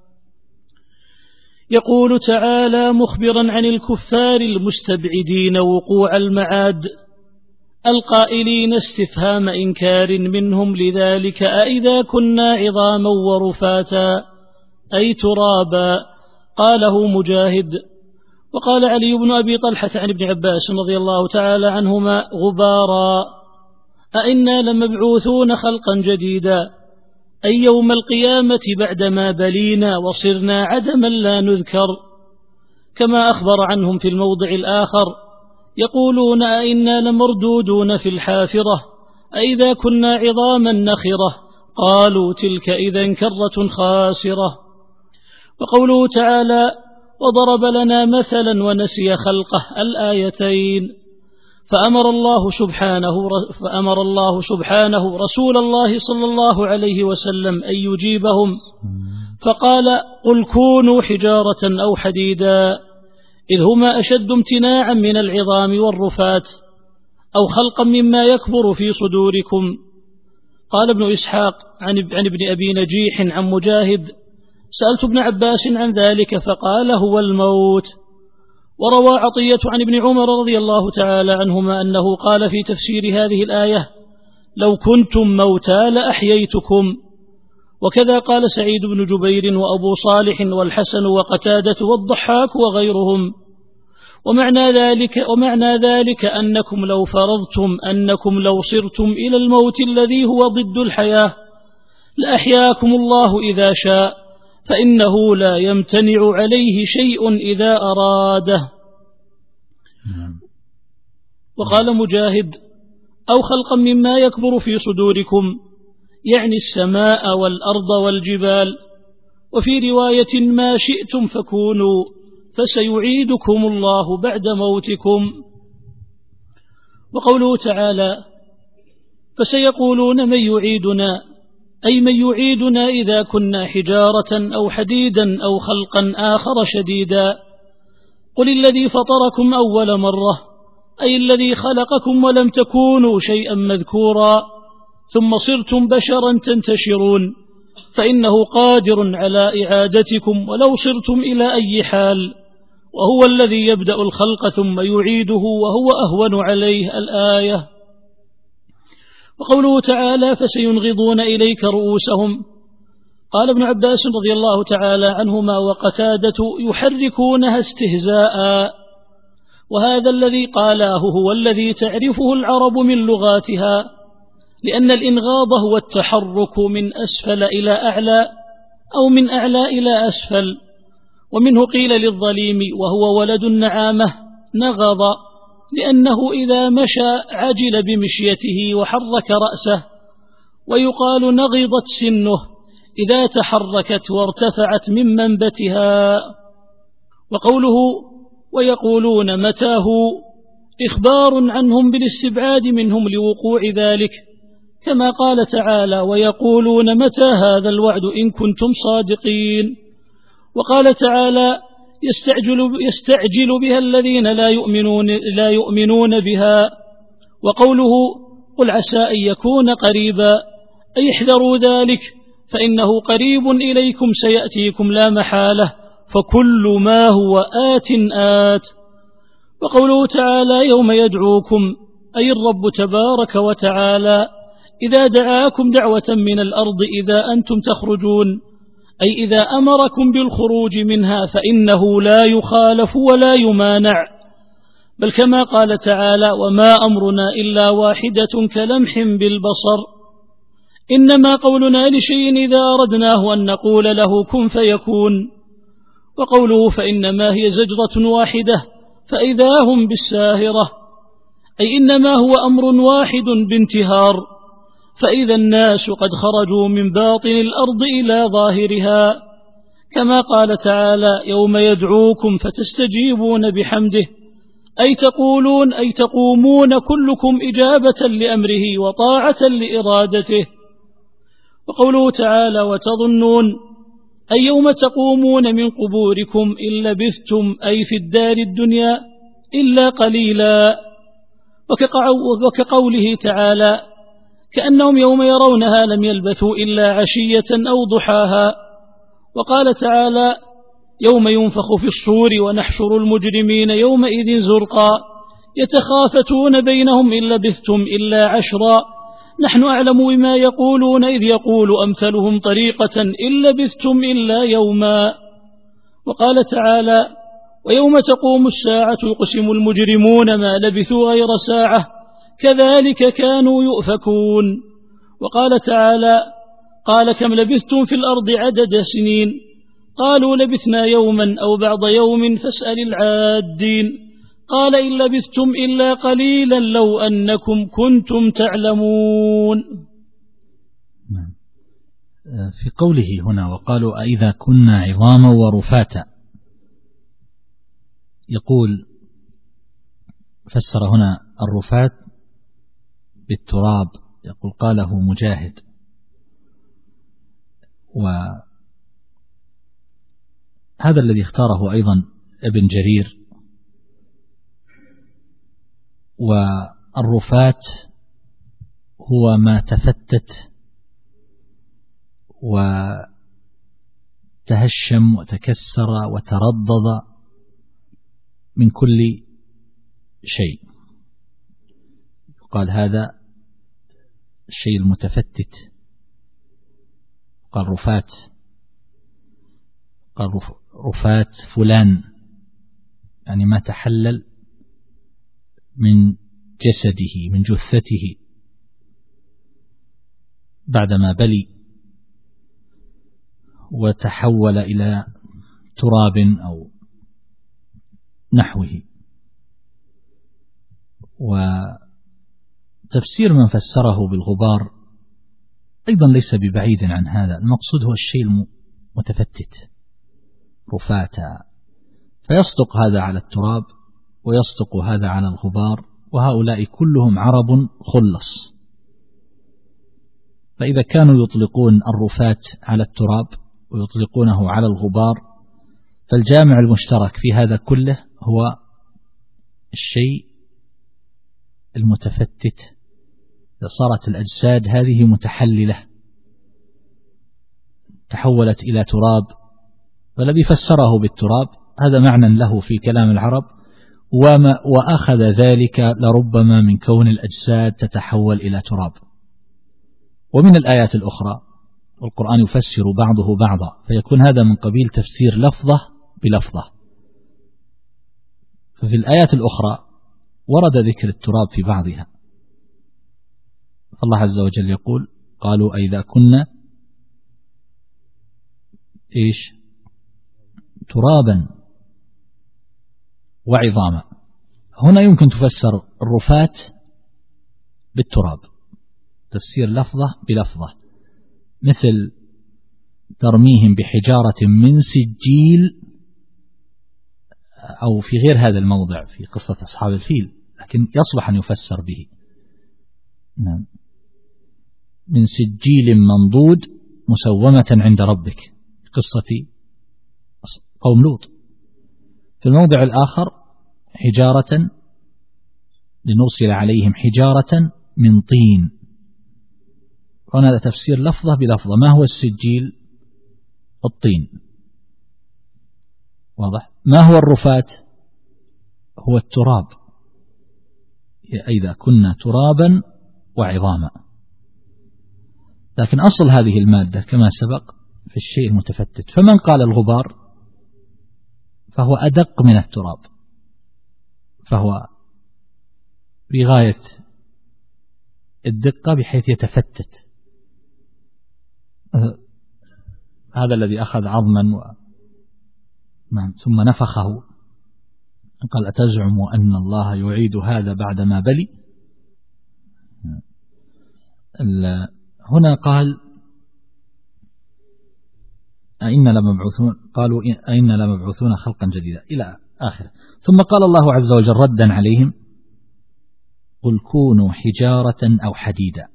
يقول تعالى مخبرا عن الكفار المستبعدين وقوع المعاد القائلين استفهام إنكار منهم لذلك أئذا كنا عظاما ورفاتا أي ترابا. قاله مجاهد. وقال علي بن أبي طلحة عن ابن عباس رضي الله تعالى عنهما غبارا أئنا لمبعوثون خلقا جديدا أي يوم القيامة بعدما بلينا وصرنا عدما لا نذكر. كما أخبر عنهم في الموضع الآخر يقولون أئنا لمردودون في الحافرة أئذا كنا عظاما نخرة قالوا تلك إذا كرة خاسرة. وقوله تعالى وضرب لنا مثلا ونسي خلقه الآيتين فأمر الله سبحانه فأمر الله سبحانه رسول الله صلى الله عليه وسلم أن يجيبهم فقال قل كونوا حجارة أو حديدا إذ هما أشد امتناعا من العظام والرفات أو خلقا مما يكبر في صدوركم. قال ابن إسحاق عن ابن أبي نجيح عن مجاهد سألت ابن عباس عن ذلك فقال هو الموت. وروى عطية عن ابن عمر رضي الله تعالى عنهما أنه قال في تفسير هذه الآية لو كنتم موتى لأحييتكم. وكذا قال سعيد بن جبير وأبو صالح والحسن وقتادة والضحاك وغيرهم. ومعنى ذلك, ومعنى ذلك أنكم لو فرضتم أنكم لو صرتم إلى الموت الذي هو ضد الحياة لأحياكم الله إذا شاء فإنه لا يمتنع عليه شيء إذا أراده. وقال مجاهد أو خلقا مما يكبر في صدوركم يعني السماء والأرض والجبال. وفي رواية ما شئتم فكونوا فسيعيدكم الله بعد موتكم. وقوله تعالى فسيقولون من يعيدنا أي من يعيدنا إذا كنا حجارة أو حديدا أو خلقا آخر شديدا. قل الذي فطركم أول مرة أي الذي خلقكم ولم تكونوا شيئا مذكورا ثم صرتم بشرا تنتشرون فإنه قادر على إعادتكم ولو صرتم إلى أي حال وهو الذي يبدأ الخلق ثم يعيده وهو أهون عليه الآية. وقوله تعالى فسينغضون إليك رؤوسهم قال ابن عباس رضي الله تعالى عنهما وقتادة يحركونها استهزاء. وهذا الذي قالاه هو الذي تعرفه العرب من لغاتها لأن الإنغاض هو التحرك من أسفل إلى أعلى أو من أعلى إلى أسفل. ومنه قيل للظليم وهو ولد النعامة نغض لأنه إذا مشى عجل بمشيته وحرك رأسه. ويقال نغضت سنه إذا تحركت وارتفعت من منبتها. وقوله ويقولون متاه إخبار عنهم بالاستبعاد منهم لوقوع ذلك كما قال تعالى ويقولون متى هذا الوعد إن كنتم صادقين. وقال تعالى يستعجل, يستعجل بها الذين لا يؤمنون, لا يؤمنون بها. وقوله قل عسى أن يكون قريبا أي احذروا ذلك فإنه قريب إليكم سيأتيكم لا محالة فكل ما هو آت آت. وقوله تعالى يوم يدعوكم أي الرب تبارك وتعالى إذا دعاكم دعوة من الأرض إذا أنتم تخرجون، أي إذا أمركم بالخروج منها فإنه لا يخالف ولا يمانع، بل كما قال تعالى وما أمرنا إلا واحدة كلمح بالبصر، إنما قولنا لشيء إذا أردناه أن نقول له كن فيكون. وقوله فإنما هي زجرة واحدة فإذا هم بالساهرة، أي إنما هو أمر واحد بانتهار، فإذا الناس قد خرجوا من باطن الأرض إلى ظاهرها، كما قال تعالى يوم يدعوكم فتستجيبون بحمده، أي تقولون أي تقومون كلكم إجابة لأمره وطاعة لإرادته. وقوله تعالى وتظنون أي يوم تقومون من قبوركم إن لبثتم أي في الدار الدنيا إلا قليلا، وكقوله تعالى كأنهم يوم يرونها لم يلبثوا إلا عشية أو ضحاها. وقال تعالى يوم ينفخ في الصور ونحشر المجرمين يومئذ زرقا يتخافتون بينهم إن لبثتم إلا عشرا نحن أعلم بما يقولون إذ يقول أمثلهم طريقة إن لبثتم إلا يوما. وقال تعالى ويوم تقوم الساعة يقسم المجرمون ما لبثوا غير ساعة كذلك كانوا يؤفكون. وقال تعالى قال كم لبثتم في الأرض عدد سنين قالوا لبثنا يوما أو بعض يوم فاسأل العادين قال إن لبثتم إلا قليلا لو أنكم كنتم تعلمون. في قوله هنا وقالوا أئذا كنا عظاما ورفاتا، يقول فسر هنا الرفات بالتراب، يقول قاله مجاهد، وهذا الذي اختاره أيضا ابن جرير. والرفات هو ما تفتت وتهشم وتكسر وتردد من كل شيء، قال هذا الشيء المتفتت، قال رفات، قال رفات فلان يعني ما تحلل من جسده من جثته بعدما بلي وتحول إلى تراب أو نحوه. وتفسير من فسره بالغبار أيضا ليس ببعيد عن هذا، المقصود هو الشيء المتفتت رفاتا، فيصدق هذا على التراب ويصدق هذا على الغبار، وهؤلاء كلهم عرب خلص. فإذا كانوا يطلقون الرفات على التراب ويطلقونه على الغبار، فالجامع المشترك في هذا كله هو الشيء المتفتت. صارت الأجساد هذه متحللة تحولت إلى تراب، والذي فسره بالتراب هذا معنى له في كلام العرب، وما وأخذ ذلك لربما من كون الأجساد تتحول إلى تراب. ومن الآيات الأخرى والقرآن يفسر بعضه بعضا، فيكون هذا من قبيل تفسير لفظة بلفظة. ففي الآيات الأخرى ورد ذكر التراب في بعضها، الله عز وجل يقول قالوا أئذا كنا إيش ترابا وعظاما. هنا يمكن تفسر الرفات بالتراب تفسير لفظة بلفظة، مثل ترميهم بحجارة من سجيل، أو في غير هذا الموضع في قصة أصحاب الفيل، لكن يصلح أن يفسر به. نعم. من سجيل منضود مسومة عند ربك، قصة قوم لوط. في الموضع الآخر حجارة لنرسل عليهم حجارة من طين. هنا تفسير لفظة بلفظة. ما هو السجيل؟ الطين. واضح. ما هو الرفات؟ هو التراب، إذا كنا ترابا وعظاما. لكن أصل هذه المادة كما سبق في الشيء المتفتت، فمن قال الغبار فهو أدق من التراب، فهو بغاية الدقة بحيث يتفتت. هذا الذي أخذ عظما و... نعم ثم نفخه، قال أتزعم أن الله يعيد هذا بعدما بلي. هنا قال أئنا لمبعوثون، قالوا أئنا لمبعوثون خلقا جديدا إلى آخره. ثم قال الله عز وجل ردا عليهم قل كونوا حجارة أو حديدا،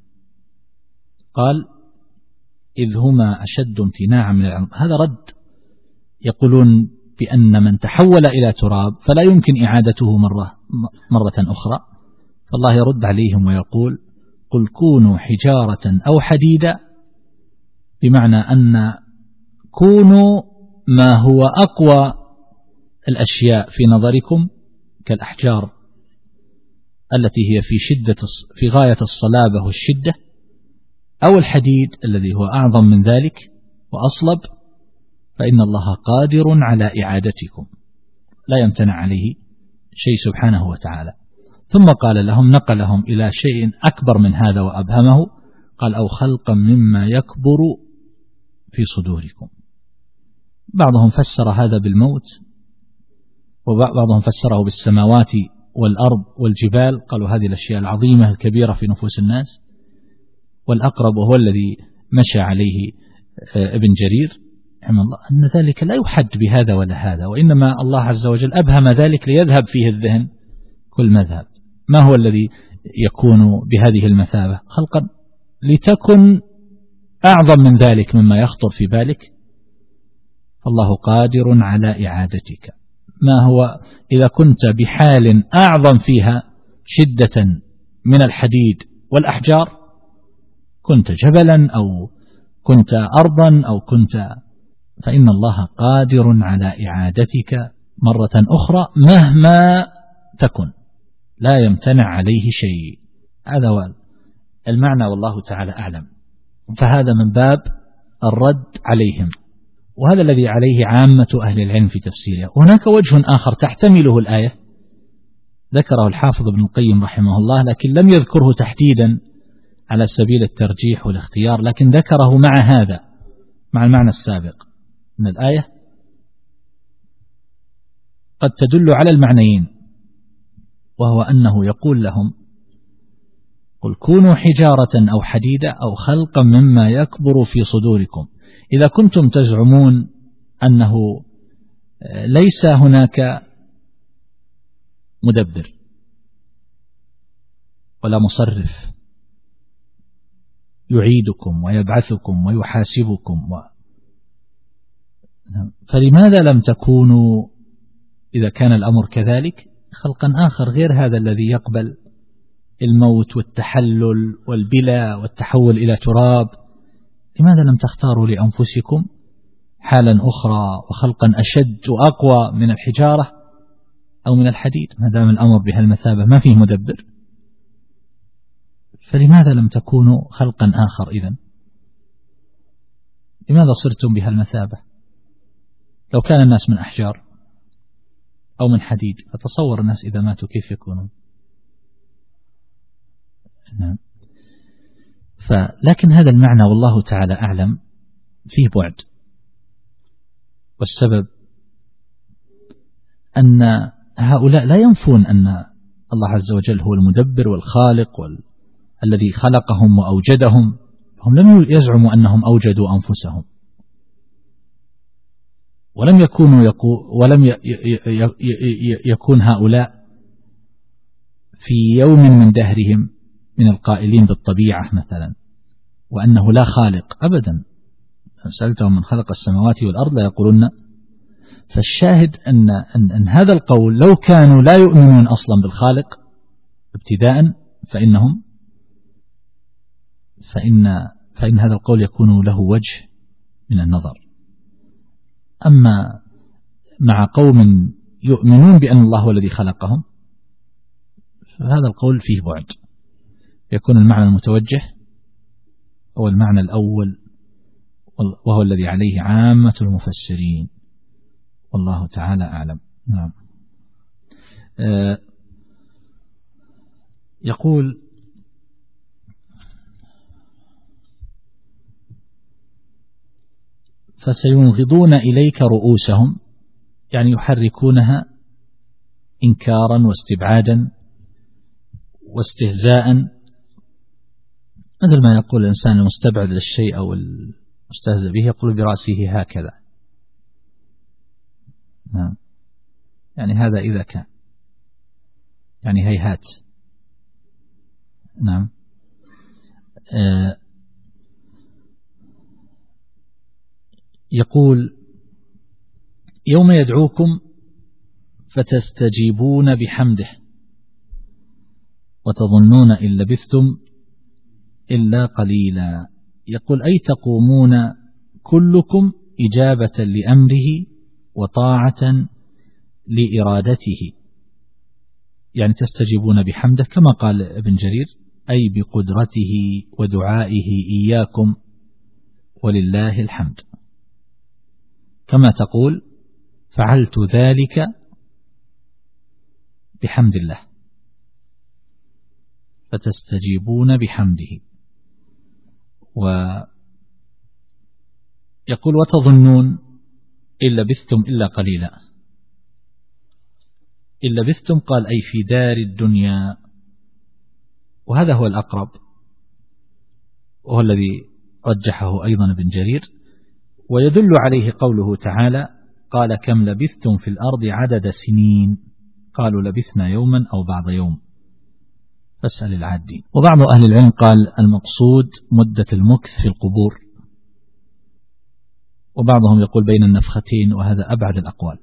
قال إذ هما أشد امتناعا من العظم. هذا رد، يقولون بأن من تحول إلى تراب فلا يمكن إعادته مرة, مرة أخرى، فالله يرد عليهم ويقول قل كونوا حجارة أو حديدا، بمعنى أن كونوا ما هو أقوى الأشياء في نظركم كالأحجار التي هي في شدة في غاية الصلابة والشدة، أو الحديد الذي هو أعظم من ذلك وأصلب، فإن الله قادر على إعادتكم، لا يمتنع عليه شيء سبحانه وتعالى. ثم قال لهم، نقلهم إلى شيء أكبر من هذا وأبهمه، قال أو خلقا مما يكبر في صدوركم. بعضهم فسر هذا بالموت، وبعضهم فسره بالسماوات والأرض والجبال، قالوا هذه الأشياء العظيمة الكبيرة في نفوس الناس. والأقرب وهو الذي مشى عليه ابن جرير رحمه الله أن ذلك لا يحد بهذا ولا هذا، وإنما الله عز وجل أبهم ذلك ليذهب فيه الذهن كل مذهب. ما هو الذي يكون بهذه المثابة؟ خلقا لتكن أعظم من ذلك مما يخطر في بالك، فالله قادر على إعادتك. ما هو إذا كنت بحال أعظم فيها شدة من الحديد والأحجار، كنت جبلا أو كنت أرضا أو كنت، فإن الله قادر على إعادتك مرة أخرى مهما تكن، لا يمتنع عليه شيء. هذا هو المعنى والله تعالى أعلم. فهذا من باب الرد عليهم، وهذا الذي عليه عامة أهل العلم في تفسيره. هناك وجه آخر تحتمله الآية ذكره الحافظ ابن القيم رحمه الله، لكن لم يذكره تحديدا على سبيل الترجيح والاختيار، لكن ذكره مع هذا، مع المعنى السابق من الآية، قد تدل على المعنيين، وهو أنه يقول لهم قل كونوا حجارة أو حديدا أو خلقا مما يكبر في صدوركم. إذا كنتم تزعمون أنه ليس هناك مدبر ولا مصرف يعيدكم ويبعثكم ويحاسبكم و... فلماذا لم تكونوا إذا كان الأمر كذلك خلقا آخر غير هذا الذي يقبل الموت والتحلل والبلاء والتحول إلى تراب؟ لماذا لم تختاروا لأنفسكم حالا أخرى وخلقا أشد وأقوى من الحجارة أو من الحديد؟ ما دام الأمر بهالمثابة ما فيه مدبر، فلماذا لم تكونوا خلقا آخر إذن؟ لماذا صرتم بهالمثابة؟ لو كان الناس من أحجار أو من حديد، فتصور الناس إذا ماتوا كيف يكونون. نعم. فلكن هذا المعنى والله تعالى أعلم فيه بعد، والسبب أن هؤلاء لا ينفون أن الله عز وجل هو المدبر والخالق وال... الذي خلقهم وأوجدهم. هم لم يزعموا أنهم أوجدوا أنفسهم، ولم يكونوا يكو ولم ي... ي... ي... ي... يكون هؤلاء في يوم من دهرهم من القائلين بالطبيعة مثلا وأنه لا خالق أبدا. سألتهم من خلق السماوات والأرض لا يقولون. فالشاهد أن, أن, أن هذا القول لو كانوا لا يؤمنون أصلا بالخالق ابتداء فإنهم فإن, فإن هذا القول يكون له وجه من النظر. أما مع قوم يؤمنون بأن الله هو الذي خلقهم، فهذا القول فيه بعد، يكون المعنى المتوجه هو المعنى الأول، وهو الذي عليه عامة المفسرين، والله تعالى أعلم. نعم. آه يقول فسينغضون إليك رؤوسهم، يعني يحركونها إنكارا واستبعادا واستهزاء، مثل ما يقول الإنسان المستبعد للشيء أو المستهزئ به يقول برأسه هكذا. نعم. يعني هذا إذا كان، يعني هيهات. نعم. آه يقول يوم يدعوكم فتستجيبون بحمده وتظنون إن لبثتم إلا قليلا. يقول أي تقومون كلكم إجابة لأمره وطاعة لإرادته، يعني تستجيبون بحمده كما قال ابن جرير، أي بقدرته ودعائه إياكم ولله الحمد، كما تقول فعلت ذلك بحمد الله، فتستجيبون بحمده. ويقول وتظنون إن لبثتم إلا قليلا، إن لبثتم قال أي في دار الدنيا، وهذا هو الأقرب، وهو الذي رجحه أيضا ابن جرير، ويدل عليه قوله تعالى قال كم لبثتم في الأرض عدد سنين، قالوا لبثنا يوما أو بعض يوم فاسأل العادين. وبعض أهل العلم قال المقصود مدة المكث في القبور، وبعضهم يقول بين النفختين، وهذا أبعد الأقوال،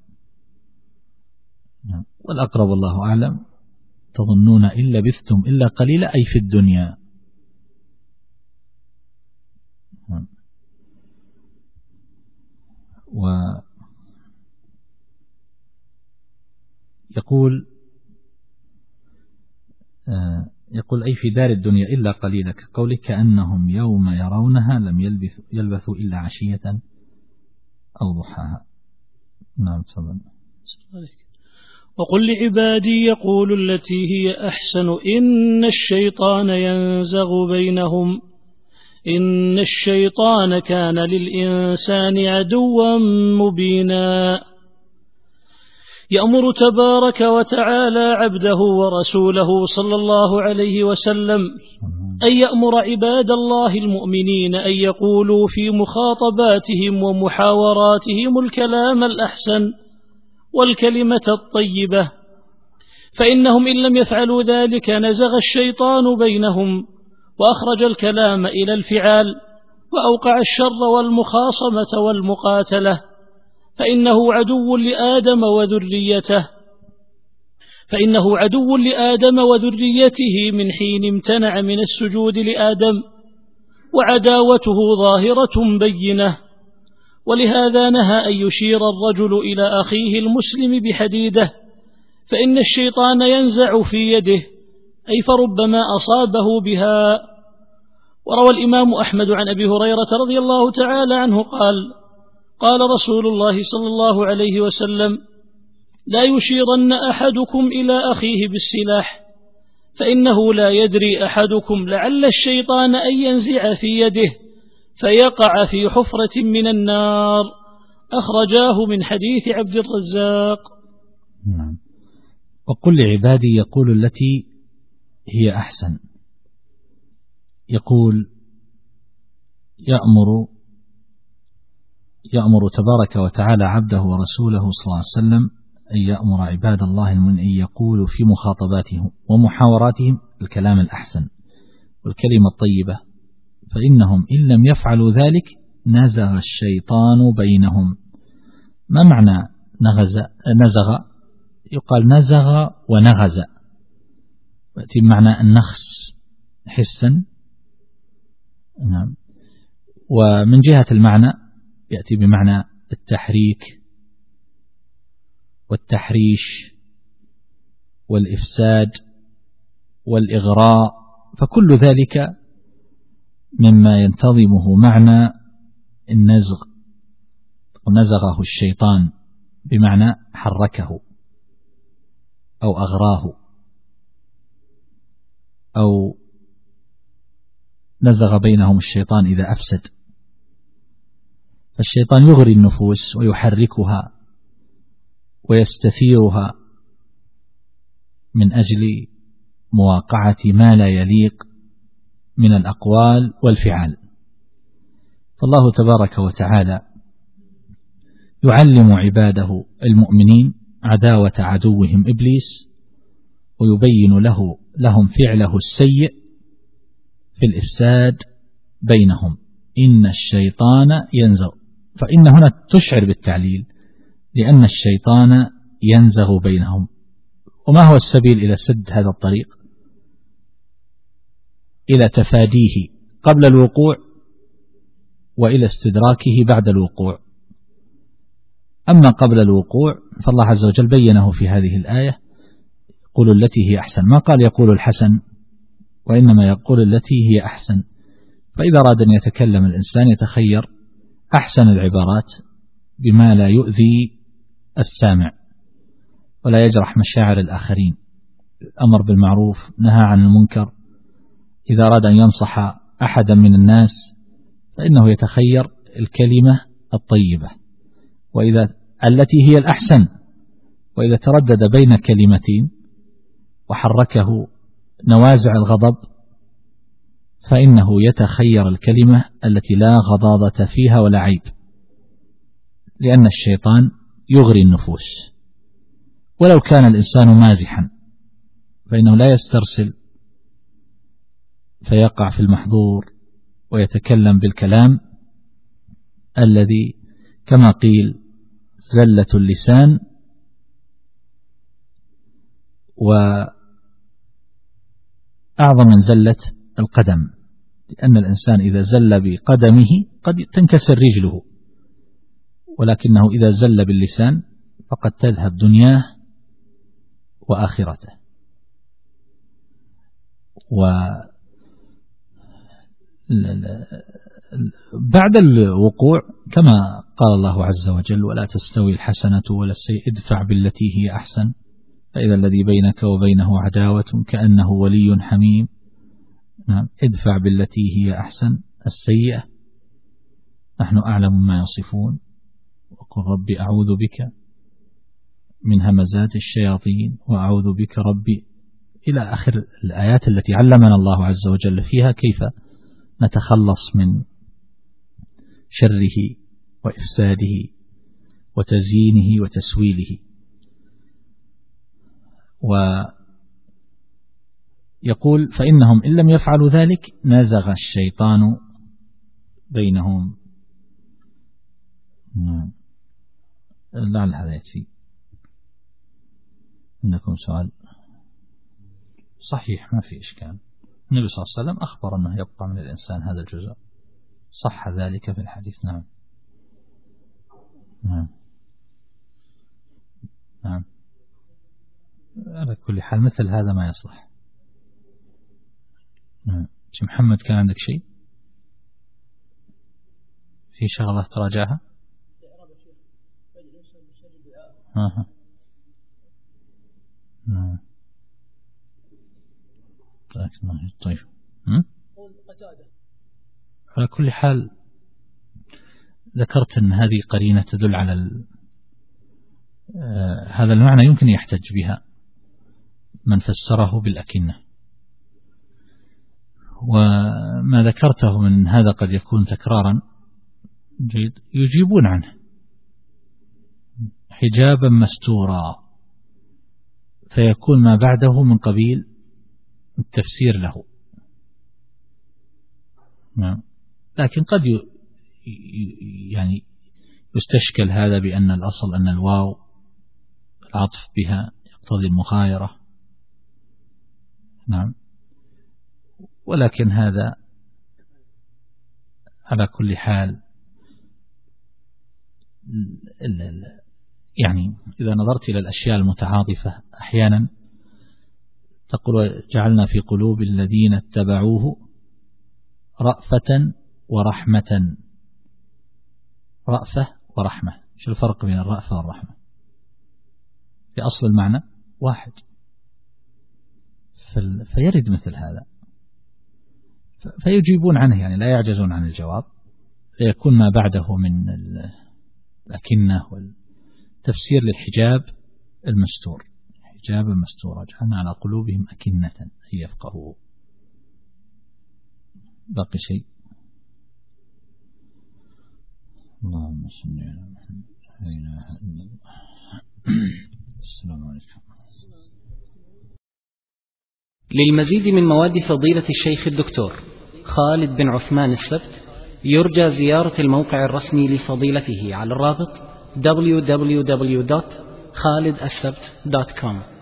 والأقرب والله أعلم تظنون إن لبثتم إلا قليلا أي في الدنيا. ويقول يقول أي في دار الدنيا إلا قليلا، كقولك كأنهم يوم يرونها لم يلبثوا, يلبثوا إلا عشية أو ضحاها. نعم تفضل. وقل لعبادي يقول التي هي أحسن إن الشيطان ينزغ بينهم إن الشيطان كان للإنسان عدوا مبينا. يأمر تبارك وتعالى عبده ورسوله صلى الله عليه وسلم أن يأمر عباد الله المؤمنين أن يقولوا في مخاطباتهم ومحاوراتهم الكلام الأحسن والكلمة الطيبة، فإنهم إن لم يفعلوا ذلك نزغ الشيطان بينهم وأخرج الكلام إلى الفعال وأوقع الشر والمخاصمة والمقاتلة، فإنه عدو لآدم وذريته فإنه عدو لآدم وذريته من حين امتنع من السجود لآدم، وعداوته ظاهرة بينة. ولهذا نهى أن يشير الرجل إلى أخيه المسلم بحديده، فإن الشيطان ينزع في يده، أي فربما أصابه بها. وروى الإمام أحمد عن أبي هريرة رضي الله تعالى عنه قال قال رسول الله صلى الله عليه وسلم لا يشيرن أحدكم إلى أخيه بالسلاح، فإنه لا يدري أحدكم لعل الشيطان أن ينزع في يده فيقع في حفرة من النار. أخرجاه من حديث عبد الرزاق. نعم. وقل لعبادي يقول التي هي أحسن، يقول يأمر يأمر تبارك وتعالى عبده ورسوله صلى الله عليه وسلم أن يأمر عباد الله المؤمنين أن يقولوا في مخاطباتهم ومحاوراتهم الكلام الأحسن والكلمة الطيبة، فإنهم إن لم يفعلوا ذلك نزغ الشيطان بينهم. ما معنى نغز نزغ؟ يقال نزغ ونغز، يأتي بمعنى النخس حسا. نعم. ومن جهة المعنى يأتي بمعنى التحريك والتحريش والإفساد والإغراء، فكل ذلك مما ينتظمه معنى النزغ، ونزغه الشيطان بمعنى حركه أو أغراه أو نزغ بينهم الشيطان إذا أفسد. فالشيطان يغري النفوس ويحركها ويستثيرها من أجل مواقعة ما لا يليق من الأقوال والفعال. فالله تبارك وتعالى يعلم عباده المؤمنين عداوة عدوهم إبليس، ويبين له لهم فعله السيء في الإفساد بينهم. إن الشيطان ينزغ، فإن هنا تشعر بالتعليل، لأن الشيطان ينزغ بينهم. وما هو السبيل إلى سد هذا الطريق؟ إلى تفاديه قبل الوقوع وإلى استدراكه بعد الوقوع. أما قبل الوقوع فالله عز وجل بينه في هذه الآية: يقول التي هي أحسن، ما قال يقول الحسن، وإنما يقول التي هي أحسن. فإذا أراد أن يتكلم الإنسان يتخير أحسن العبارات بما لا يؤذي السامع ولا يجرح مشاعر الآخرين. أمر بالمعروف، نهى عن المنكر. إذا أراد أن ينصح أحدا من الناس فإنه يتخير الكلمة الطيبة، وإذا التي هي الأحسن. وإذا تردد بين كلمتين وحركه نوازع الغضب فإنه يتخير الكلمة التي لا غضاضة فيها ولا عيب، لأن الشيطان يغري النفوس. ولو كان الإنسان مازحا فإنه لا يسترسل فيقع في المحظور ويتكلم بالكلام الذي كما قيل زلة اللسان وأعظم من زلة القدم، لأن الإنسان إذا زل بقدمه قد تنكسر رجله، ولكنه إذا زل باللسان فقد تذهب دنياه وآخرته. وبعد الوقوع كما قال الله عز وجل: ولا تستوي الحسنة ولا السيئة ادفع بالتي هي أحسن فإذا الذي بينك وبينه عداوة كأنه ولي حميم. نعم، ادفع بالتي هي أحسن السيئة، نحن أعلم ما يصفون، وقل ربي أعوذ بك من همزات الشياطين وأعوذ بك ربي، إلى آخر الآيات التي علمنا الله عز وجل فيها كيف نتخلص من شره وإفساده وتزيينه وتسويله. ويقول: فإنهم إن لم يفعلوا ذلك نزغ الشيطان بينهم. لعل هذا يكفي. عندكم سؤال؟ صحيح، ما في إشكال. النبي صلى الله عليه وسلم أخبر أنه يبقى من الإنسان هذا الجزء، صح ذلك في الحديث. نعم نعم نعم. على كل حال مثل هذا ما يصلح. نعم. محمد، كان عندك شيء في شغلة تراجعها؟ آه. نعم. طيب. على كل حال ذكرت أن هذه قرينة تدل على ال... آه هذا المعنى يمكن يحتج بها من فسره بالأكنة، وما ذكرته من هذا قد يكون تكرارا جيد يجيبون عنه. حجابا مستورا، فيكون ما بعده من قبيل التفسير له. نعم. لكن قد يعني يستشكل هذا بأن الأصل أن الواو العطف بها يقتضي المخايرة. نعم. ولكن هذا على كل حال يعني إذا نظرت إلى الأشياء المتعاطفة أحيانا تقول جعلنا في قلوب الذين اتبعوه رأفة ورحمة. رأفة ورحمة، شو الفرق بين الرأفة والرحمة؟ في أصل المعنى واحد، فيرد مثل هذا فيجيبون عنه، يعني لا يعجزون عن الجواب، فيكون ما بعده من الأكنة والتفسير للحجاب المستور، حجاب مستور جعلنا على قلوبهم أكنة أن يفقهوا. باقي شيء؟ اللهم صل على محمد. لا إله إلا الله. السلام عليكم. للمزيد من مواد فضيلة الشيخ الدكتور خالد بن عثمان السبت يرجى زيارة الموقع الرسمي لفضيلته على الرابط دبليو دبليو دبليو دوت خالد السبت دوت كوم.